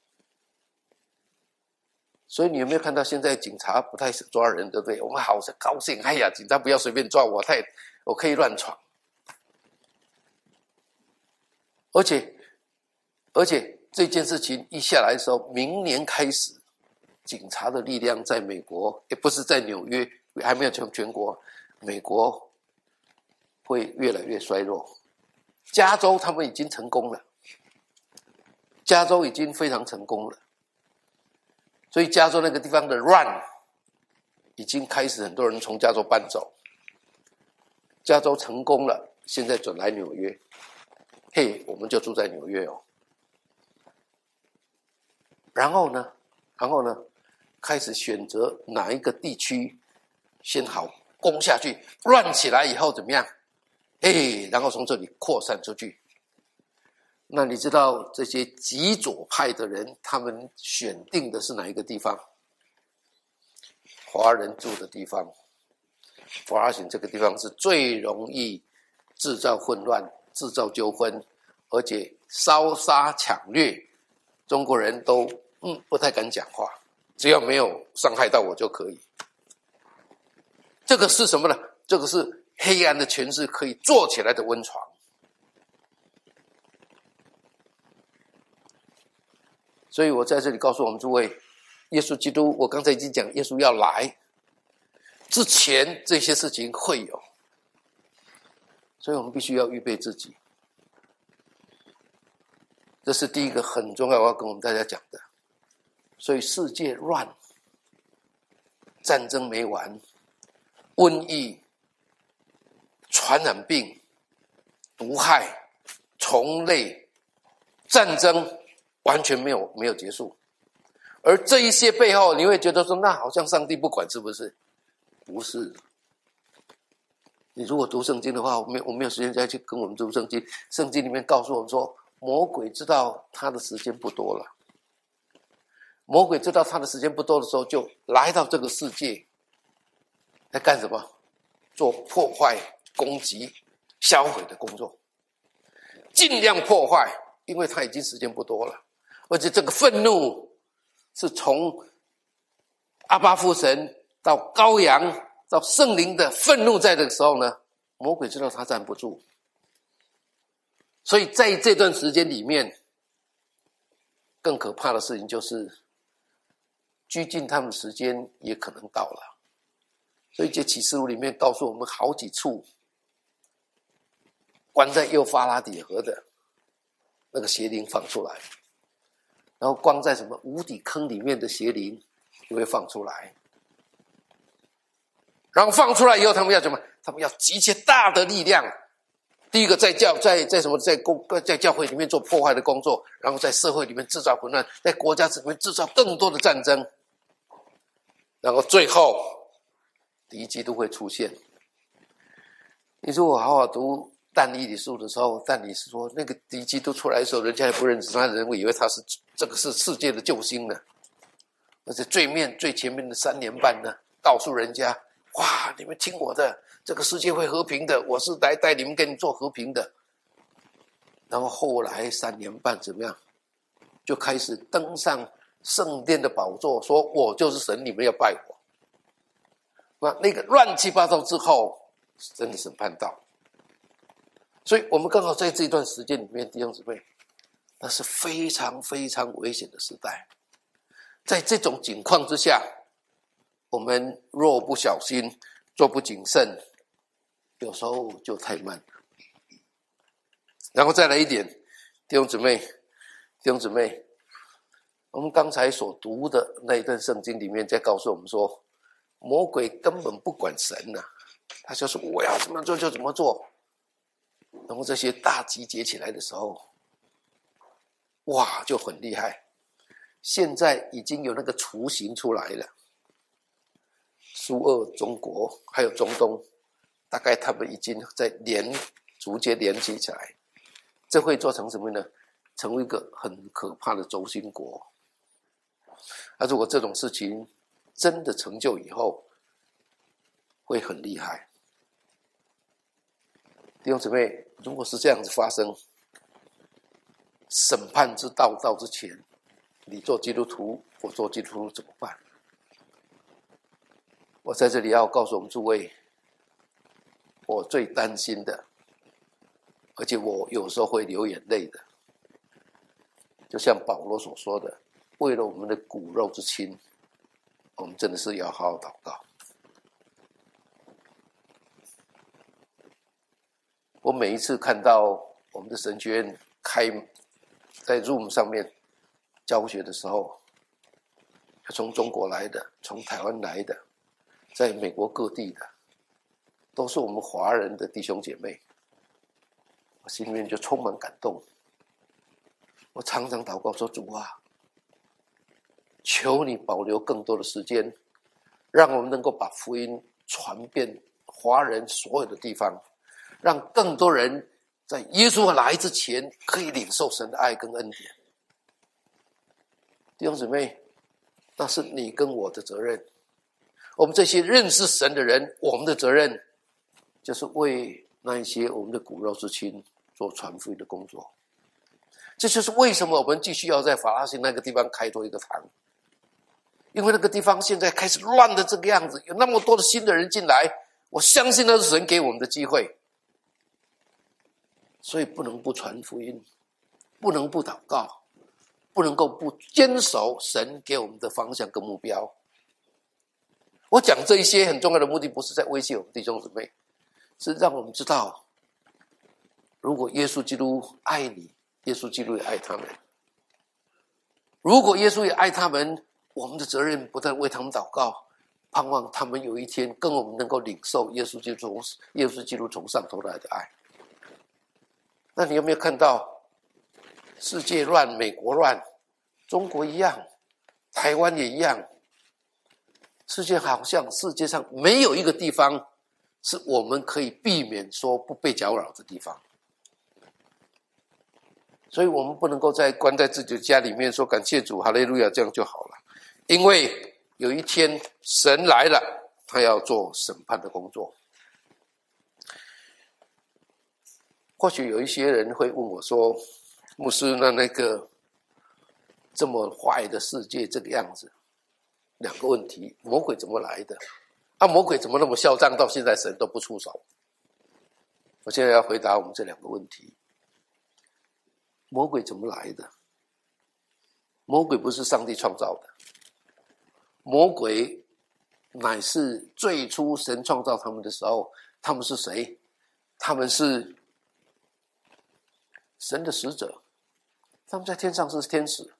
A: 所以你有没有看到现在警察不太抓人，对不对？我们好高兴，哎呀，警察不要随便抓我，太我可以乱闯。而且而且这件事情一下来的时候，明年开始，警察的力量在美国，也不是在纽约，还没有全全国，美国会越来越衰弱。加州他们已经成功了，加州已经非常成功了。所以加州那个地方的 run 已经开始，很多人从加州搬走。加州成功了，现在转来纽约，嘿，我们就住在纽约哦。然后呢，然后呢，开始选择哪一个地区先好攻下去，乱起来以后怎么样？嘿，然后从这里扩散出去。那你知道这些极左派的人，他们选定的是哪一个地方？华人住的地方。华人这个地方是最容易制造混乱、制造纠纷，而且烧杀抢掠，中国人都嗯不太敢讲话，只要没有伤害到我就可以。这个是什么呢？这个是黑暗的权势可以做起来的温床。所以我在这里告诉我们诸位，耶稣基督，我刚才已经讲，耶稣要来之前，这些事情会有，所以我们必须要预备自己。这是第一个很重要，我要跟我们大家讲的。所以世界乱，战争没完，瘟疫、传染病、毒害、虫类、战争。完全没有没有结束，而这一些背后，你会觉得说，那好像上帝不管，是不是？不是。你如果读圣经的话，我没有我没有时间再去跟我们读圣经。圣经里面告诉我们说，魔鬼知道他的时间不多了。魔鬼知道他的时间不多的时候，就来到这个世界，来干什么？做破坏、攻击、销毁的工作，尽量破坏，因为他已经时间不多了。而且这个愤怒是从阿爸父神到羔羊到圣灵的愤怒，在的时候呢，魔鬼知道他站不住，所以在这段时间里面，更可怕的事情就是拘禁他们时间也可能到了。所以这启示录里面告诉我们好几处，关在幼发拉底河的那个邪灵放出来，然后关在什么无底坑里面的邪灵就会放出来， 然后放出来以后，他们要怎么？他们要集结大的力量。第一个在教在在什么在公在教会里面做破坏的工作，然后在社会里面制造混乱，在国家里面制造更多的战争，然后最后敌基督会出现。你说我好好读但以理书的时候，但你是说那个敌基督出来的时候，人家也不认识他，人会以为他是这个是世界的救星呢。而且最面最前面的三年半呢，告诉人家，哇，你们听我的，这个世界会和平的，我是来带你们跟你做和平的。然后后来三年半怎么样？就开始登上圣殿的宝座，说我就是神，你们要拜我。那那个乱七八糟之后，真的审判到。所以我们刚好在这一段时间里面，弟兄姊妹，那是非常非常危险的时代。在这种情况之下，我们若不小心，做不谨慎，有时候就太慢了。然后再来一点，弟兄姊妹，弟兄姊妹，我们刚才所读的那一段圣经里面，在告诉我们说，魔鬼根本不管神啊，他就说我要怎么做就怎么做。然后这些大集结起来的时候，哇，就很厉害。现在已经有那个雏形出来了，苏俄、中国还有中东，大概他们已经在连逐渐连接起来，这会做成什么呢？成为一个很可怕的轴心国。那如果这种事情真的成就以后，会很厉害。弟兄姊妹，如果是这样子发生，审判之道到之前，你做基督徒，我做基督徒怎么办？我在这里要告诉我们诸位，我最担心的，而且我有时候会流眼泪的，就像保罗所说的，为了我们的骨肉之亲，我们真的是要好好祷告。我每一次看到我们的神学院开在 Zoom 上面教学的时候，从中国来的，从台湾来的，在美国各地的，都是我们华人的弟兄姐妹，我心里面就充满感动。我常常祷告说，主啊，求你保留更多的时间，让我们能够把福音传遍华人所有的地方，让更多人在耶稣来之前可以领受神的爱跟恩典。弟兄姊妹，那是你跟我的责任。我们这些认识神的人，我们的责任就是为那一些我们的骨肉之亲做传福音的工作。这就是为什么我们继续要在法拉辛那个地方开多一个堂，因为那个地方现在开始乱的这个样子，有那么多的新的人进来，我相信那是神给我们的机会，所以不能不传福音，不能不祷告，不能够不坚守神给我们的方向跟目标。我讲这一些很重要的目的，不是在威胁我们弟兄姊妹，是让我们知道，如果耶稣基督爱你，耶稣基督也爱他们。如果耶稣也爱他们，我们的责任不但为他们祷告，盼望他们有一天跟我们能够领受耶稣基督从耶稣基督从上头来的爱。那你有没有看到世界乱，美国乱，中国一样，台湾也一样，世界好像世界上没有一个地方是我们可以避免说不被搅扰的地方。所以我们不能够再关在自己的家里面说感谢主哈利路亚这样就好了，因为有一天神来了，他要做审判的工作。或许有一些人会问我说，牧师，那那个这么坏的世界这个样子，两个问题，魔鬼怎么来的？啊，魔鬼怎么那么嚣张，到现在神都不出手？我现在要回答我们这两个问题。魔鬼怎么来的？魔鬼不是上帝创造的，魔鬼乃是最初神创造他们的时候，他们是谁？他们是神的使者，他们在天上是天使。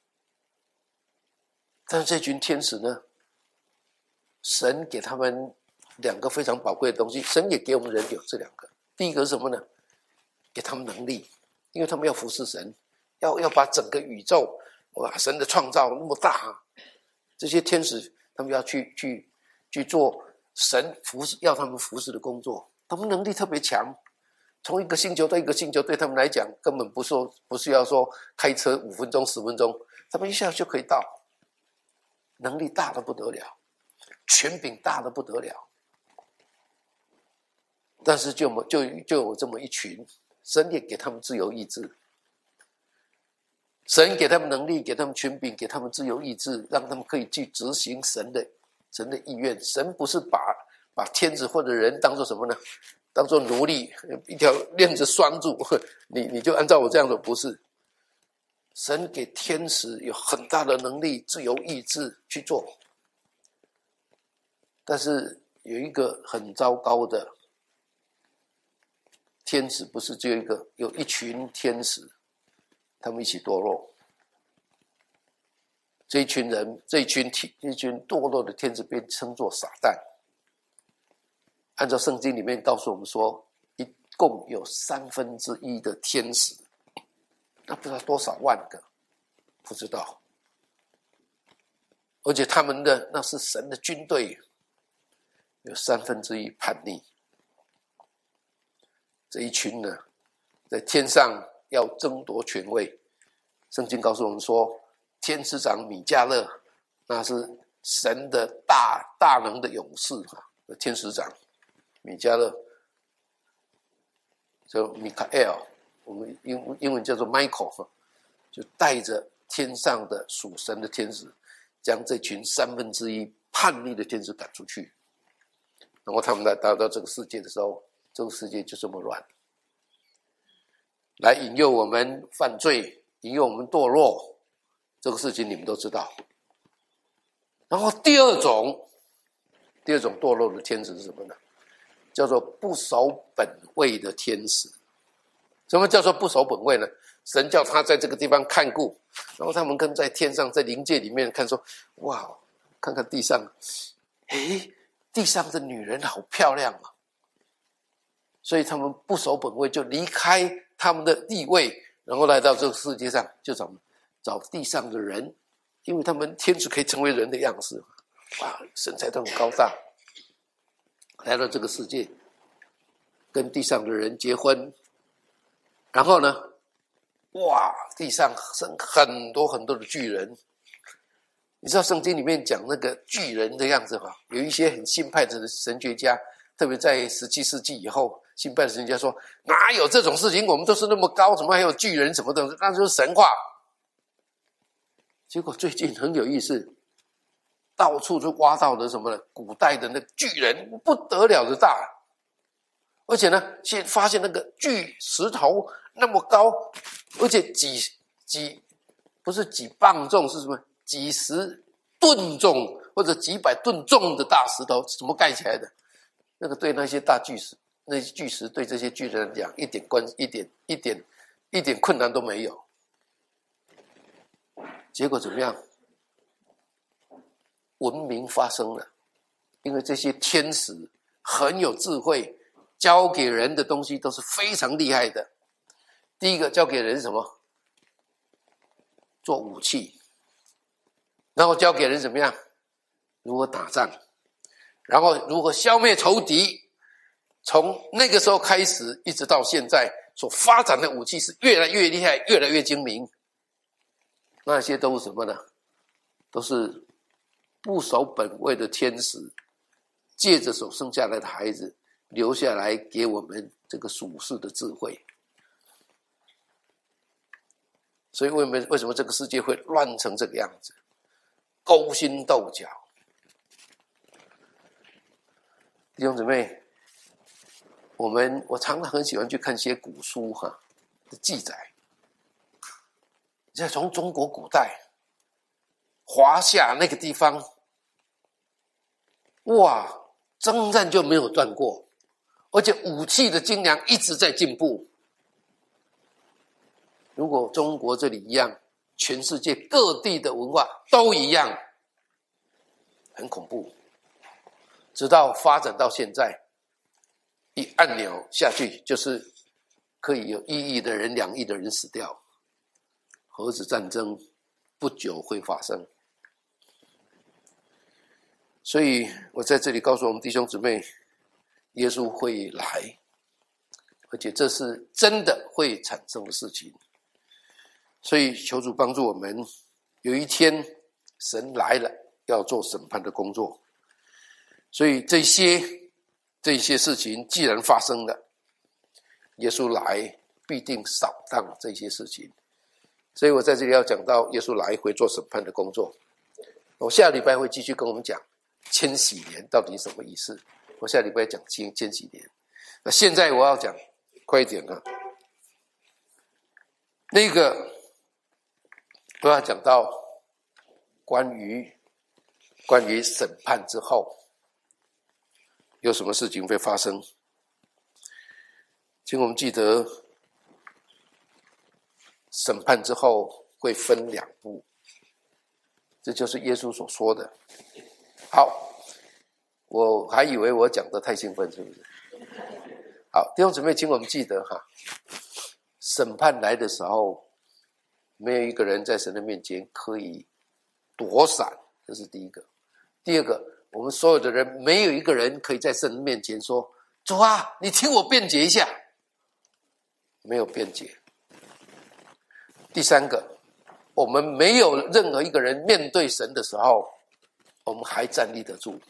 A: 但是这群天使呢，神给他们两个非常宝贵的东西，神也给我们人有这两个。第一个是什么呢？给他们能力，因为他们要服侍神，要要把整个宇宙，哇，神的创造那么大，这些天使他们要去去去做神服侍要他们服侍的工作，他们能力特别强。从一个星球到一个星球，对他们来讲根本不是说不是要说开车五分钟十分钟，他们一下就可以到，能力大得不得了，权柄大得不得了。但是就就就有这么一群，神也给他们自由意志，神给他们能力，给他们权柄，给他们自由意志，让他们可以去执行神的神的意愿。神不是把把天子或者人当作什么呢？当作奴隶，一条链子拴住你，你就按照我这样的，不是。神给天使有很大的能力，自由意志去做。但是有一个很糟糕的，天使不是只有一个，有一群天使，他们一起堕落。这一群人，这一群这一群堕落的天使被称作撒旦。按照圣经里面告诉我们说，一共有三分之一的天使，那不知道多少万个，不知道。而且他们的那是神的军队，有三分之一叛逆。这一群呢，在天上要争夺权位。圣经告诉我们说，天使长米迦勒，那是神的大大能的勇士，天使长米迦勒，就米卡埃，我们英英文叫做 Michael， 就带着天上的属神的天使，将这群三分之一叛逆的天使赶出去。然后他们来到到这个世界的时候，这个世界就这么乱，来引诱我们犯罪，引诱我们堕落，这个事情你们都知道。然后第二种，第二种堕落的天使是什么呢？叫做不守本位的天使。什么叫做不守本位呢？神叫他在这个地方看顾，然后他们跟在天上，在灵界里面看说，哇，看看地上，诶，地上的女人好漂亮啊！所以他们不守本位，就离开他们的地位，然后来到这个世界上，就找找地上的人，因为他们天使可以成为人的样式，哇，身材都很高大，来到这个世界，跟地上的人结婚，然后呢，哇，地上生很多很多的巨人。你知道圣经里面讲那个巨人的样子吗？有一些很新派的神学家，特别在十七世纪以后，新派的神学家说，哪有这种事情？我们都是那么高，怎么还有巨人什么的？那就是神话。结果最近很有意思，到处就挖到的什么呢？古代的那个巨人不得了的大，而且呢，现发现那个巨石头那么高，而且几几不是几磅重，是什么？几十吨重或者几百吨重的大石头，怎么盖起来的？那个对那些大巨石，那些巨石对这些巨人来讲，一点关一点一点一点困难都没有。结果怎么样？文明发生了，因为这些天使很有智慧，教给人的东西都是非常厉害的。第一个教给人什么？做武器，然后教给人怎么样？如何打仗，然后如何消灭仇敌。从那个时候开始，一直到现在所发展的武器是越来越厉害，越来越精明。那些都是什么呢？都是不守本位的天使，借着所生下来的孩子，留下来给我们这个属世的智慧。所以为什么为什么这个世界会乱成这个样子？勾心斗角。弟兄姊妹，我们我常常很喜欢去看一些古书哈的记载。你看，从中国古代华夏那个地方，哇，征战就没有断过，而且武器的精良一直在进步。如果中国这里一样，全世界各地的文化都一样，很恐怖。 直到发展到现在，一按钮下去就是可以有一亿的人、两亿的人死掉，核子战争不久会发生。所以我在这里告诉我们弟兄姊妹，耶稣会来，而且这是真的会产生的事情。所以求主帮助我们，有一天神来了，要做审判的工作。所以这些这些事情既然发生了，耶稣来必定扫荡这些事情。所以我在这里要讲到耶稣来会做审判的工作。我下礼拜会继续跟我们讲千禧年到底什么意思，我下礼拜讲千千禧年。那现在我要讲快一点啊，那个我要讲到关于关于审判之后有什么事情会发生。请我们记得审判之后会分两步，这就是耶稣所说的。好，我还以为我讲得太兴奋，是不是？好，弟兄姊妹，请我们记得哈，审判来的时候，没有一个人在神的面前可以躲闪，这是第一个。第二个，我们所有的人没有一个人可以在神的面前说：“主啊，你听我辩解一下。”没有辩解。第三个，我们没有任何一个人面对神的时候，我们还站立得住。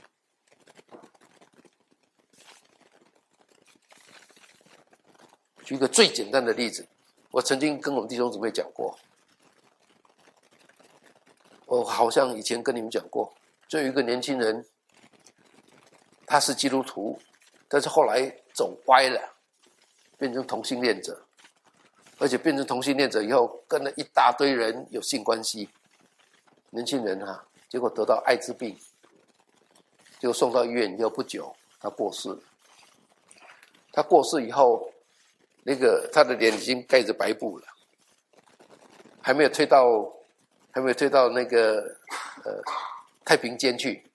A: 举一个最简单的例子，我曾经跟我们弟兄姊妹讲过，我好像以前跟你们讲过，就有一个年轻人，他是基督徒，但是后来走歪了，变成同性恋者，而且变成同性恋者以后，跟了一大堆人有性关系。年轻人啊，结果得到艾滋病，结果送到医院以后不久，他过世了。他过世以后，那个他的脸已经盖着白布了，还没有推到，还没有推到那个呃太平间去。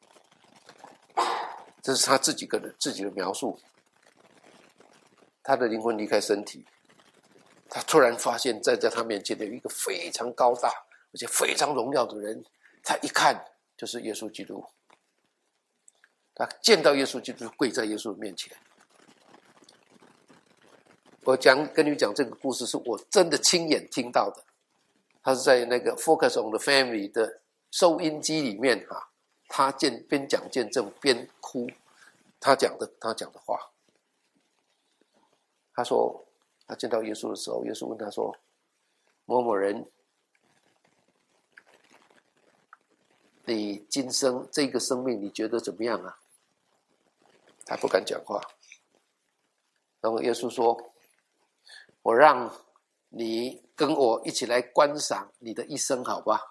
A: 这是他自己个人自己的描述。他的灵魂离开身体，他突然发现站在他面前的有一个非常高大而且非常荣耀的人，他一看就是耶稣基督。他见到耶稣基督，跪在耶稣面前。我讲跟你讲这个故事是我真的亲眼听到的，他是在那个 Focus on the Family 的收音机里面哈，他见边讲见证边哭，他讲的他讲的话。他说他见到耶稣的时候，耶稣问他说：“某某人，你今生这个生命你觉得怎么样啊？”他不敢讲话。然后耶稣说：“我让你跟我一起来观赏你的一生，好吧？”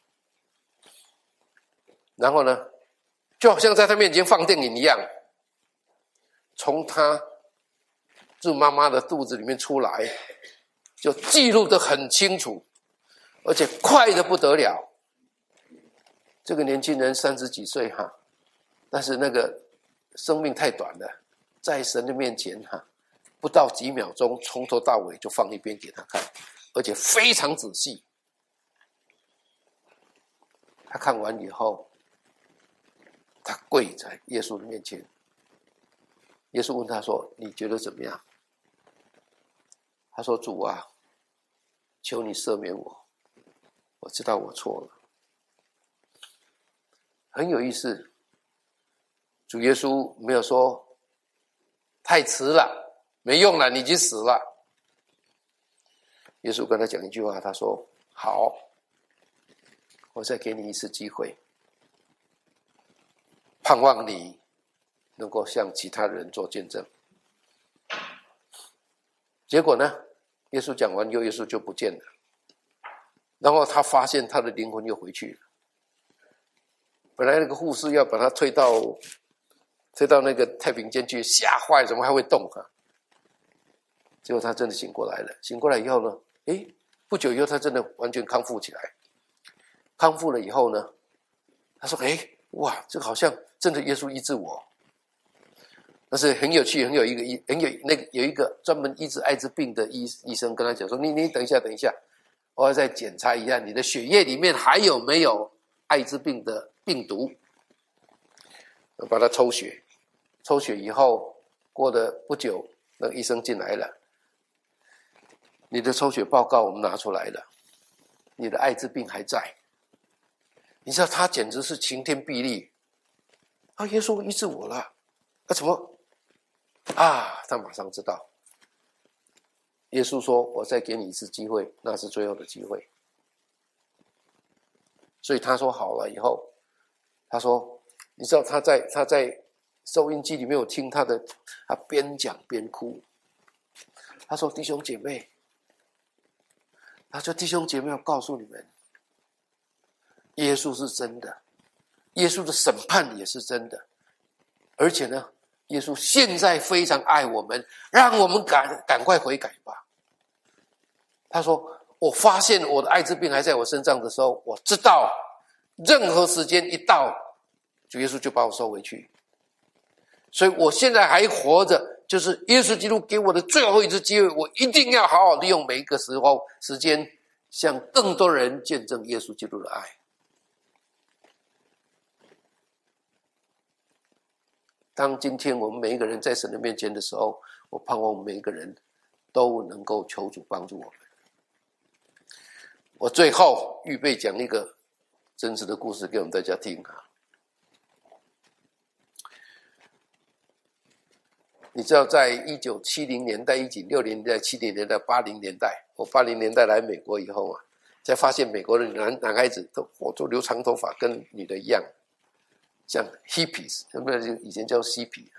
A: 然后呢，就好像在他面前放电影一样，从他自妈妈的肚子里面出来，就记录得很清楚，而且快得不得了。这个年轻人三十几岁哈，但是那个生命太短了，在神的面前哈，不到几秒钟，从头到尾就放一边给他看，而且非常仔细。他看完以后，他跪在耶稣的面前。耶稣问他说：“你觉得怎么样？”他说：“主啊，求你赦免我，我知道我错了。”很有意思，主耶稣没有说太迟了，没用了，你已经死了。耶稣跟他讲一句话，他说：“好，我再给你一次机会，盼望你能够向其他人做见证。”结果呢，耶稣讲完以后，耶稣就不见了。然后他发现他的灵魂又回去了。本来那个护士要把他推到推到那个太平间去，吓坏，怎么还会动啊？结果他真的醒过来了。醒过来以后呢，诶，不久以后他真的完全康复起来。康复了以后呢，他说：“诶，哇，这个好像真的耶稣医治我。但是很有趣，很有一个医，很有那个有一个专门医治艾滋病的医医生跟他讲说：“你你等一下，等一下，我要再检查一下你的血液里面还有没有艾滋病的病毒。”我把他抽血，抽血以后过了不久，那个医生进来了，你的抽血报告我们拿出来了，你的艾滋病还在。你知道他简直是晴天霹雳啊！耶稣医治我了，啊怎么？啊，他马上知道，耶稣说：“我再给你一次机会，那是最后的机会。”所以他说好了以后，他说：“你知道他在他在收音机里面有听他的，他边讲边哭。他说：弟兄姐妹，他说弟兄姐妹要告诉你们，耶稣是真的，耶稣的审判也是真的，而且呢。”耶稣现在非常爱我们，让我们赶赶快悔改吧。他说：“我发现我的艾滋病还在我身上的时候，我知道任何时间一到，主耶稣就把我收回去。所以我现在还活着，就是耶稣基督给我的最后一次机会，我一定要好好利用每一个时候时间，向更多人见证耶稣基督的爱。”当今天我们每一个人在神的面前的时候，我盼望我们每一个人都能够求主帮助我们。我最后预备讲一个真实的故事给我们大家听啊。你知道在一九七零年代、一九六零年代、七零年代、八零年代，我八零年代来美国以后啊，才发现美国的男男孩子都我都留长头发，跟女的一样。像 hippies， 以前叫嬉皮，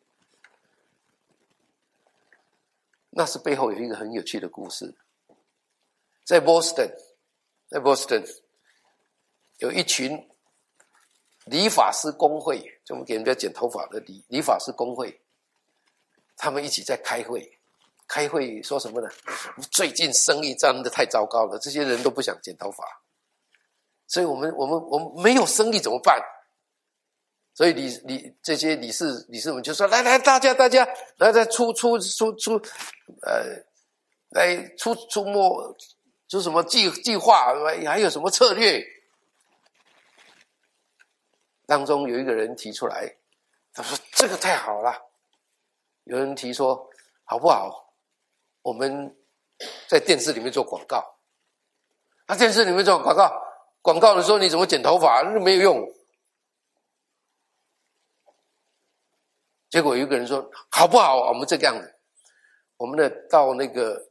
A: 那是背后有一个很有趣的故事。在 Boston， 在 Boston 有一群理发师工会，就我们给人家剪头发的理理发师工会，他们一起在开会。开会说什么呢？最近生意真的太糟糕了，这些人都不想剪头发，所以我们我们我们没有生意怎么办？所以理理这些理事理事们就说：“来来，大家大家来来出出出出，呃，来出出没出什么计计划，还有什么策略？”当中有一个人提出来，他说：“这个太好了。”有人提说：“好不好？我们在电视里面做广告。啊，电视里面做广告，广告的时候你怎么剪头发？那没有用。”结果有一个人说：“好不好？我们这个样子，我们呢到那个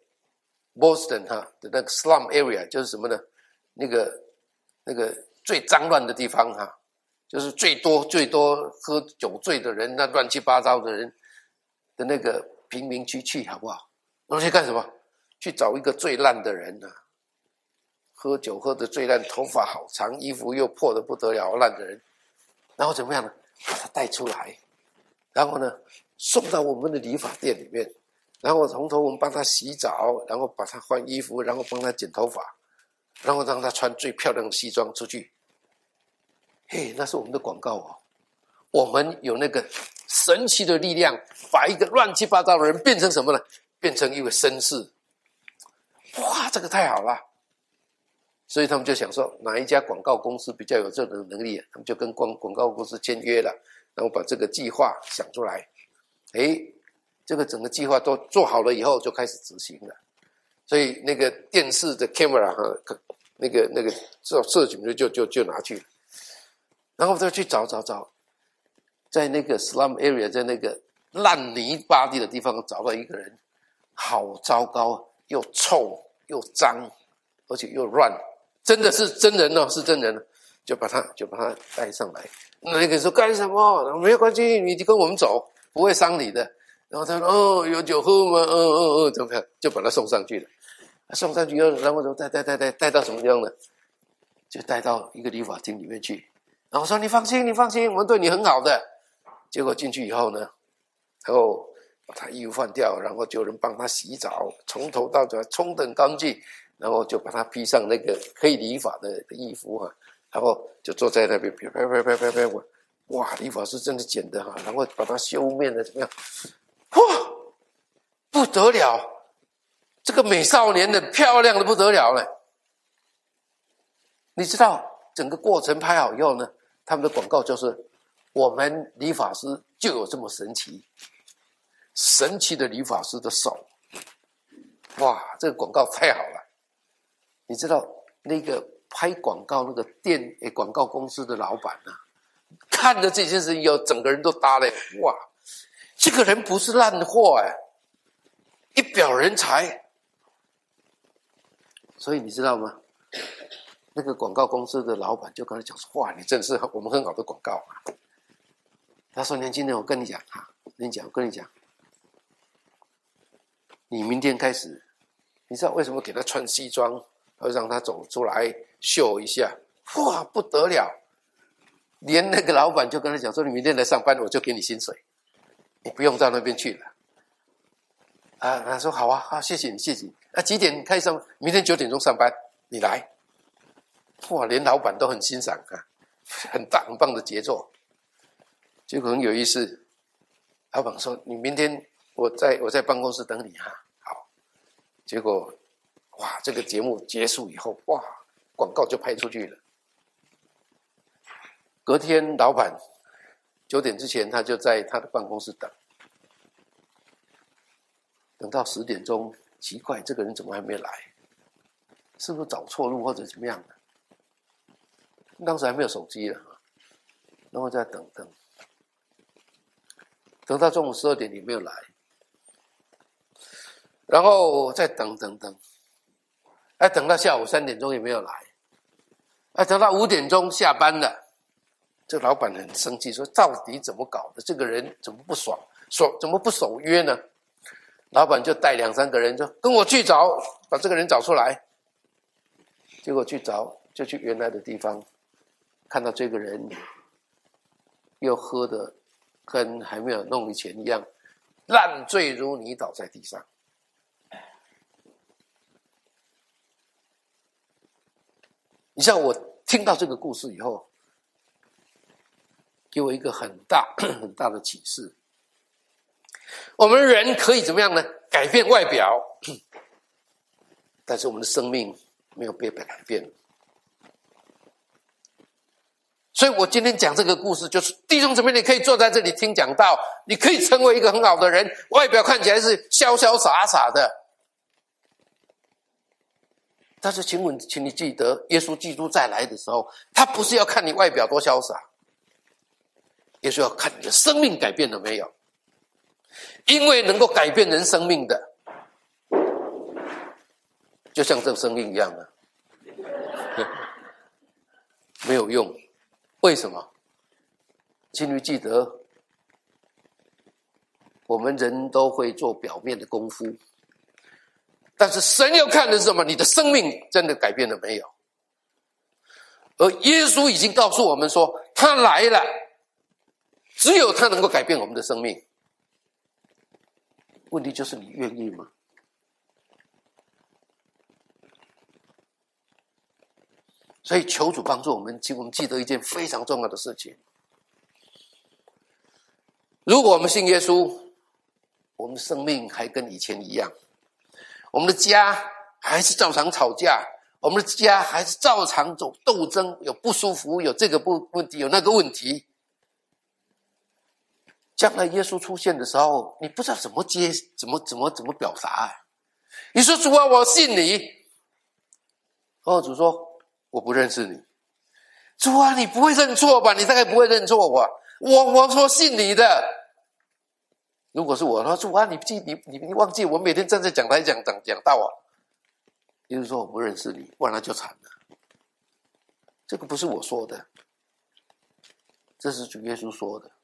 A: Boston 哈的那个 slum area， 就是什么呢？那个那个最脏乱的地方哈，就是最多最多喝酒醉的人，那乱七八糟的人的那个贫民区去，好不好？然后去干什么？去找一个最烂的人啊，喝酒喝得最烂，头发好长，衣服又破得不得了，烂的人，然后怎么样呢？把他带出来。”然后呢，送到我们的理发店里面，然后从头我们帮他洗澡，然后把他换衣服，然后帮他剪头发，然后让他穿最漂亮的西装出去。嘿，那是我们的广告哦。我们有那个神奇的力量，把一个乱七八糟的人变成什么呢？变成一位绅士。哇，这个太好了！所以他们就想说，哪一家广告公司比较有这种能力，他们就跟广广告公司签约了。然后把这个计划想出来，诶，这个整个计划都做好了以后，就开始执行了。所以那个电视的 camera 哈，那个那个摄摄影就就就拿去了，然后再去找找找，在那个 slum area， 在那个烂泥巴地的地方找到一个人，好糟糕，又臭又脏，而且又乱，真的是真人哦，是真人，就把他就把他带上来。那个人说干什么？没有关系，你就跟我们走，不会伤你的。然后他说：“哦，有酒喝吗？嗯嗯嗯，怎么样？”就把他送上去了。送上去以后，然后就带带带带带到什么地方呢？就带到一个理发厅里面去。然后说：“你放心，你放心，我们对你很好的。”结果进去以后呢，然后把他衣服换掉，然后就有人帮他洗澡，从头到脚冲得很干净，然后就把他披上那个可以理发的衣服啊。然后就坐在那边，啪啪啪啪啪啪， 哇，理发师真的剪的哈，然后把它修面的怎么样？哇，不得了！这个美少年的漂亮的不得了了。你知道整个过程拍好以后呢，他们的广告就是我们理发师就有这么神奇，神奇的理发师的手。哇，这个广告太好了！你知道那个拍广告那个店诶广告公司的老板啊，看了这件事情以后，整个人都搭了。哇，这个人不是烂货哎，一表人才。所以你知道吗？那个广告公司的老板就跟他讲说：“哇，你真是我们很好的广告啊！”他说：“年轻人，我跟你讲哈，跟你讲，我跟你讲，你明天开始，你知道为什么给他穿西装，要让他走出来秀一下？哇，不得了！连那个老板就跟他讲说：你明天来上班，我就给你薪水，你不用到那边去了。”啊，他说：“好啊，好，谢谢你，谢谢你。啊，几点开始上？明天九点钟上班，你来。”哇，连老板都很欣赏啊，很大很棒的杰作。结果很有意思，老板说：“你明天我在我在办公室等你哈。”好，结果哇，这个节目结束以后，哇，广告就拍出去了。隔天老板九点之前，他就在他的办公室等，等到十点钟，奇怪，这个人怎么还没来？是不是找错路或者怎么样的？当时还没有手机了，然后再等等，等到中午十二点也没有来，然后再等等等，哎，等到下午三点钟也没有来，哎，等到五点钟下班了，这老板很生气，说：“到底怎么搞的？这个人怎么不爽？守怎么不守约呢？”老板就带两三个人，就跟我去找，把这个人找出来。结果去找，就去原来的地方。看到这个人又喝的跟还没有弄以前一样，烂醉如泥倒在地上。你像我听到这个故事以后，给我一个很大很大的启示。我们人可以怎么样呢？改变外表，但是我们的生命没有被改变。所以我今天讲这个故事，就是弟兄姊妹，你可以坐在这里听讲道，你可以成为一个很好的人，外表看起来是潇潇洒洒的，但是请问，请你记得，耶稣基督再来的时候，他不是要看你外表多潇洒，耶稣要看你的生命改变了没有。因为能够改变人生命的，就像这个生命一样啊，没有用。为什么？请你记得，我们人都会做表面的功夫，但是神要看的是什么？你的生命真的改变了没有？而耶稣已经告诉我们说，他来了，只有他能够改变我们的生命。问题就是你愿意吗？所以求主帮助我们，请我们记得一件非常重要的事情。如果我们信耶稣，我们生命还跟以前一样，我们的家还是照常吵架，我们的家还是照常走斗争，有不舒服，有这个不问题，有那个问题。将来耶稣出现的时候，你不知道怎么接，怎么怎么怎么表达、啊。你说主啊，我信你。哦，主说我不认识你。主啊，你不会认错吧？你大概不会认错吧？我我说信你的。如果是我，说主啊，你记你你你忘记我每天站在讲台讲讲讲道啊。耶稣说我不认识你，不然那就惨了。这个不是我说的，这是主耶稣说的。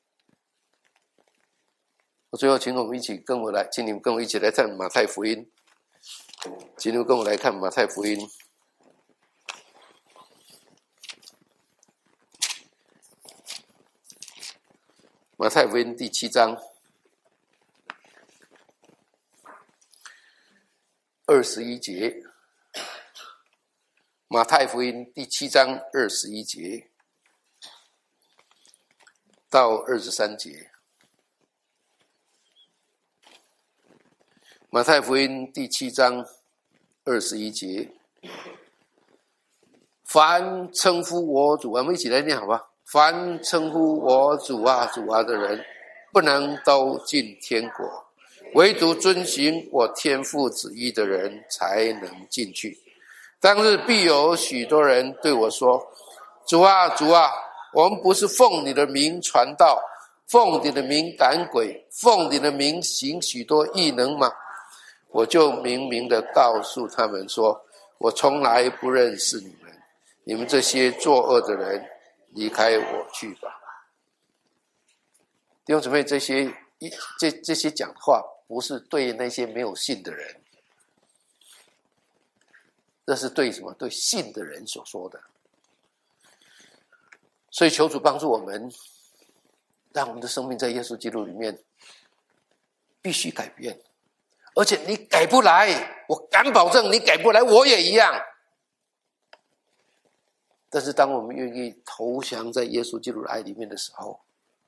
A: 最后，请我们一起跟我来，请你们跟我一起来看马太福音，请你们跟我来看马太福音。马太福音第七章二十一节，马太福音第七章二十一节。 到二十三节。马太福音第七章二十一节，凡称呼我主啊，我们一起来念好吧。凡称呼我主啊主啊的人，不能都进天国，唯独遵行我天父旨意的人才能进去。当日必有许多人对我说，主啊主啊，我们不是奉你的名传道，奉你的名赶鬼，奉你的名行许多异能吗？我就明明的告诉他们说，我从来不认识你们，你们这些作恶的人，离开我去吧。弟兄姊妹，这些这这些讲话不是对那些没有信的人，这是对什么？对信的人所说的。所以求主帮助我们，让我们的生命在耶稣基督里面必须改变。而且你改不来，我敢保证你改不来，我也一样。但是当我们愿意投降在耶稣基督的爱里面的时候，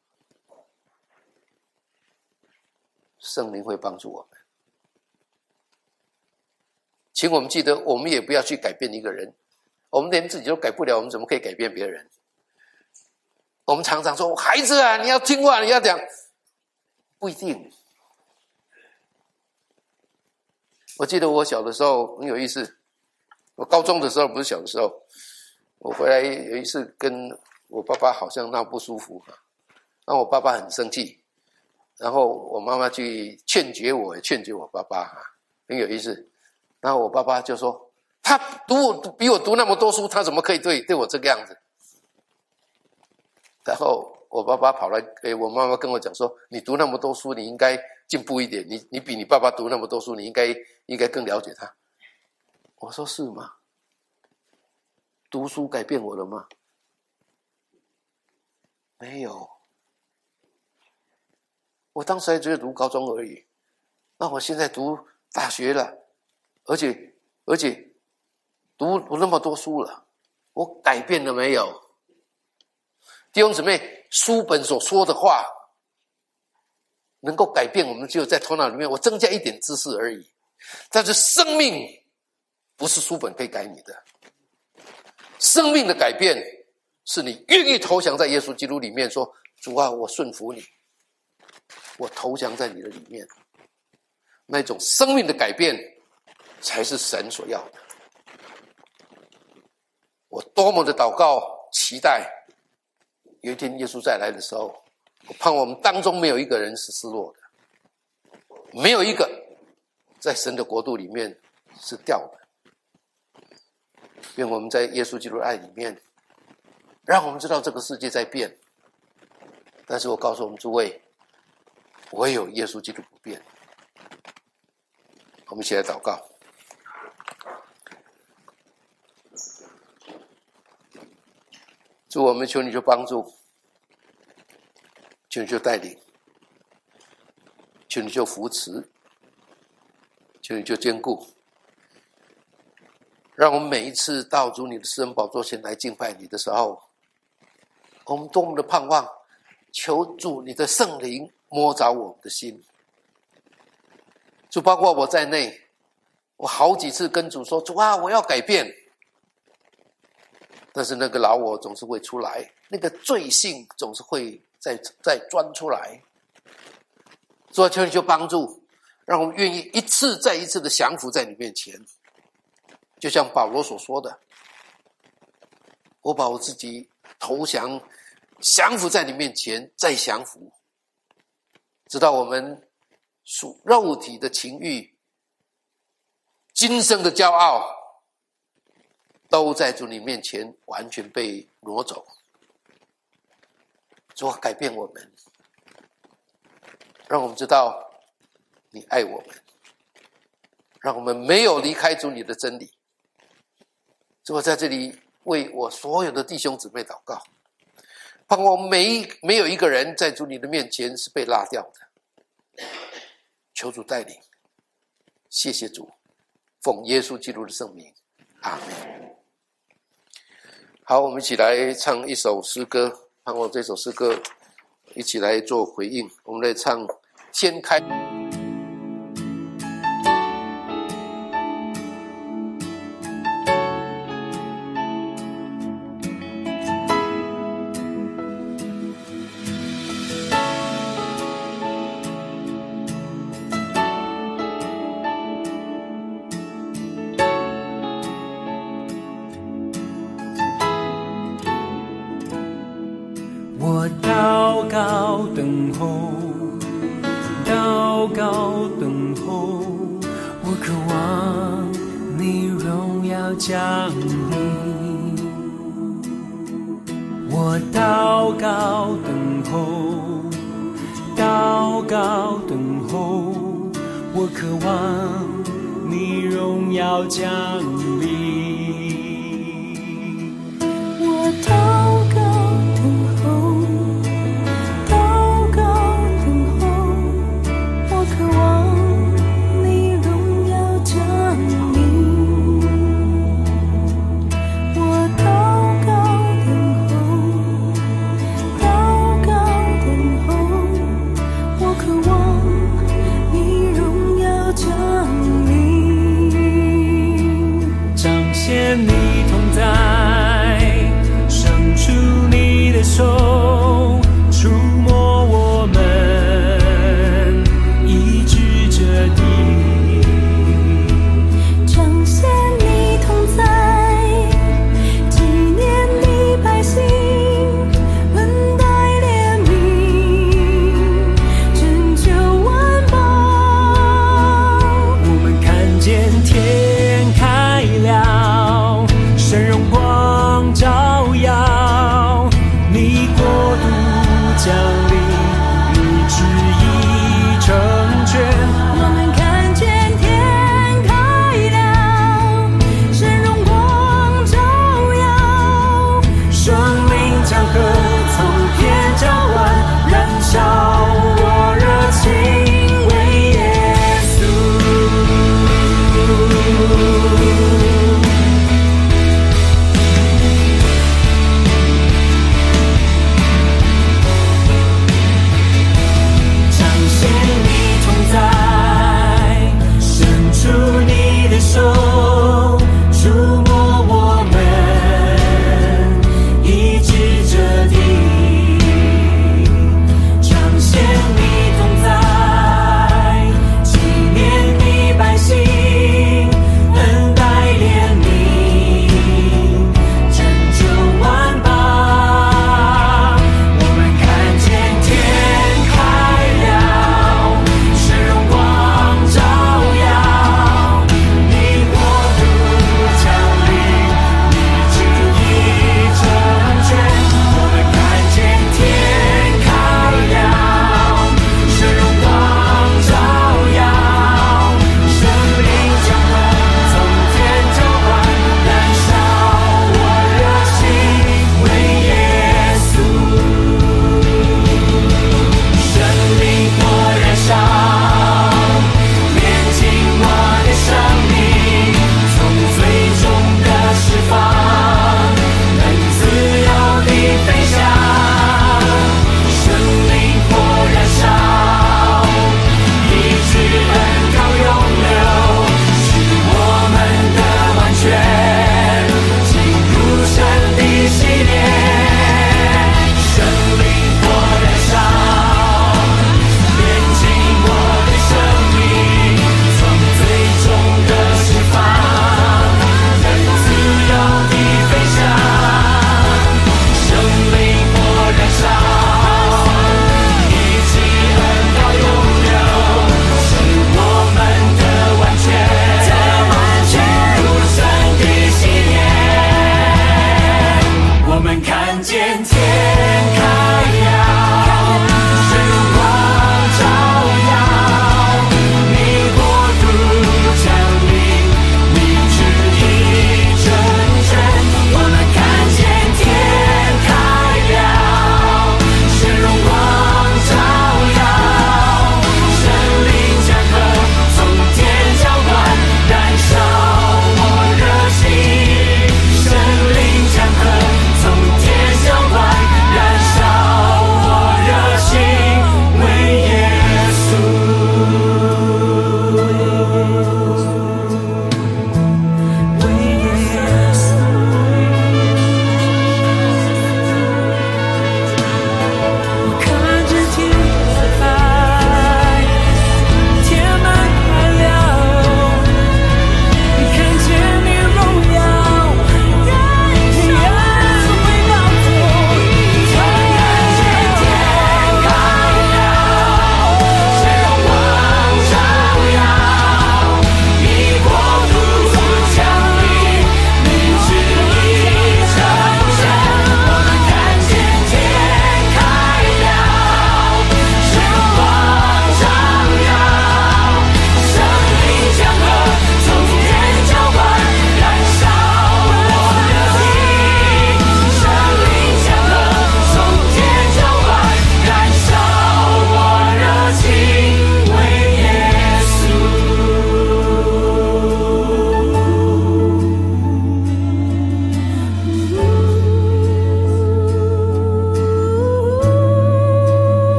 A: 圣灵会帮助我们。请我们记得，我们也不要去改变一个人，我们连自己都改不了，我们怎么可以改变别人？我们常常说，孩子啊，你要听话，你要讲，不一定。我记得我小的时候很有意思，我高中的时候，不是小的时候，我回来有一次跟我爸爸好像闹不舒服，让我爸爸很生气，然后我妈妈去劝解我，也劝解我爸爸，很有意思。然后我爸爸就说，他读我比我读那么多书，他怎么可以对对我这个样子？然后我爸爸跑来，诶，我妈妈跟我讲说，你读那么多书，你应该进步一点，你你比你爸爸读那么多书，你应该应该更了解他。我说是吗？读书改变我了吗？没有，我当时还只有读高中而已，那我现在读大学了，而且而且读读那么多书了，我改变了没有？弟兄姊妹，书本所说的话能够改变我们，只有在头脑里面我增加一点知识而已。但是生命不是书本可以改你的，生命的改变是你愿意投降在耶稣基督里面，说主啊，我顺服你，我投降在你的里面。那种生命的改变才是神所要的。我多么的祷告期待有一天耶稣再来的时候，我盼望我们当中没有一个人是失落的，没有一个在神的国度里面是掉的。愿我们在耶稣基督的爱里面，让我们知道这个世界在变，但是我告诉我们诸位，唯有耶稣基督不变。我们一起来祷告。主，我们求你就帮助，求你就带领，求你就扶持，求你就坚固，让我们每一次到主你的施恩宝座前来敬拜你的时候，我们多么的盼望，求主你的圣灵摸着我们的心。主，包括我在内，我好几次跟主说，主啊，我要改变，但是那个老我总是会出来，那个罪性总是会再再钻出来。主啊，求你就帮助，让我们愿意一次再一次的降服在你面前。就像保罗所说的，我把我自己投降降服在你面前，再降服，直到我们属肉体的情欲、今生的骄傲都在主你面前完全被挪走。主啊，改变我们，让我们知道你爱我们，让我们没有离开主你的真理。主啊，在这里为我所有的弟兄姊妹祷告，盼望没没有一个人在主你的面前是被落掉的。求主带领，谢谢主，奉耶稣基督的圣名，阿们。好，我们一起来唱一首诗歌，盼望这首诗歌一起来做回应。我们来唱《天开》。
B: 我祷告等候，祷告等候，我渴望你荣耀降临。我祷告等候，祷告等候，我渴望你荣耀降临。我祷告手触摸我们，医治这地，彰显你同在，纪念你百姓，恩待怜悯，拯救万邦。我们看见天开了，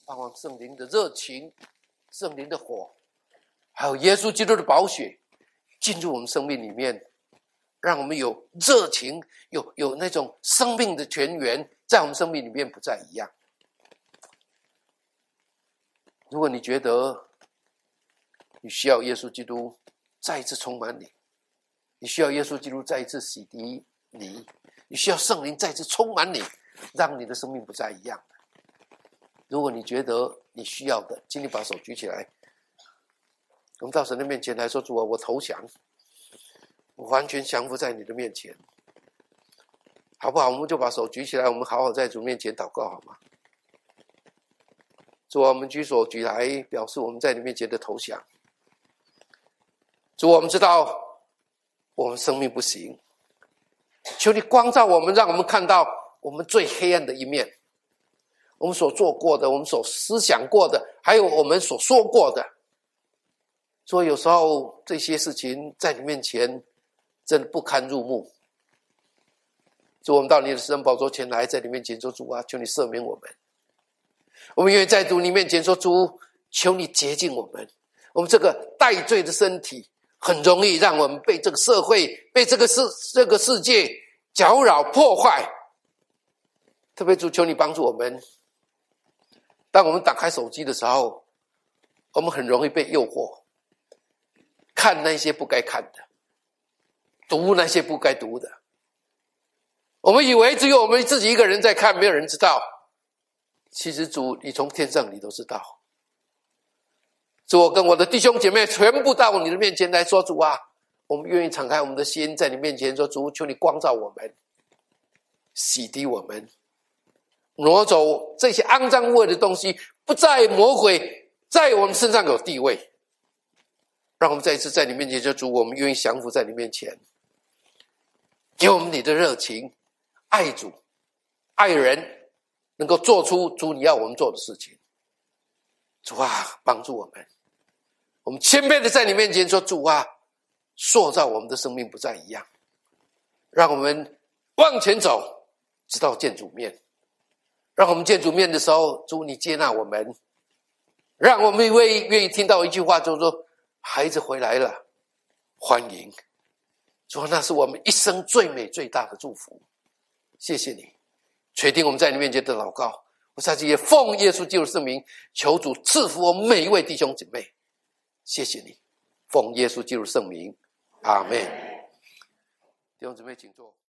A: 盼望圣灵的热情，圣灵的火，还有耶稣基督的宝血进入我们生命里面，让我们有热情，有有那种生命的泉源在我们生命里面不再一样。如果你觉得你需要耶稣基督再一次充满你，你需要耶稣基督再一次洗涤你，你需要圣灵再一次充满你，让你的生命不再一样。如果你觉得你需要的，请你把手举起来，我们到神的面前来说，主啊，我投降，我完全降服在你的面前，好不好？我们就把手举起来，我们好好在主面前祷告，好吗？主啊，我们举手举来，表示我们在你面前的投降。主啊，我们知道我们生命不行，求你光照我们，让我们看到我们最黑暗的一面，我们所做过的，我们所思想过的，还有我们所说过的。所以有时候这些事情在你面前真的不堪入目。主，我们到你的施恩宝座前来，在你面前说，主啊，求你赦免我们。我们愿意在主你面前说，主，求你洁净我们。我们这个带罪的身体很容易让我们被这个社会，被这个世这个世界搅扰破坏。特别主，求你帮助我们。当我们打开手机的时候，我们很容易被诱惑，看那些不该看的，读那些不该读的。我们以为只有我们自己一个人在看，没有人知道。其实主，你从天上你都知道。主，我跟我的弟兄姐妹全部到你的面前来说，主啊，我们愿意敞开我们的心，在你面前说，主，求你光照我们，洗涤我们，挪走这些肮脏污秽的东西，不再魔鬼在我们身上有地位。让我们再一次在你面前说，主，我们愿意降服在你面前，给我们你的热情，爱主爱人，能够做出主你要我们做的事情。主啊，帮助我们，我们谦卑的在你面前说，主啊，塑造我们的生命不再一样，让我们往前走，直到见主面。让我们见主面的时候，主你接纳我们，让我们愿意愿意听到一句话，就是说，孩子回来了，欢迎。主，那是我们一生最美最大的祝福。谢谢你垂听我们在你面前的祷告。我在这里奉耶稣基督的圣名，求主赐福我们每一位弟兄姐妹。谢谢你，奉耶稣基督的圣名，阿们。弟兄姊妹请坐。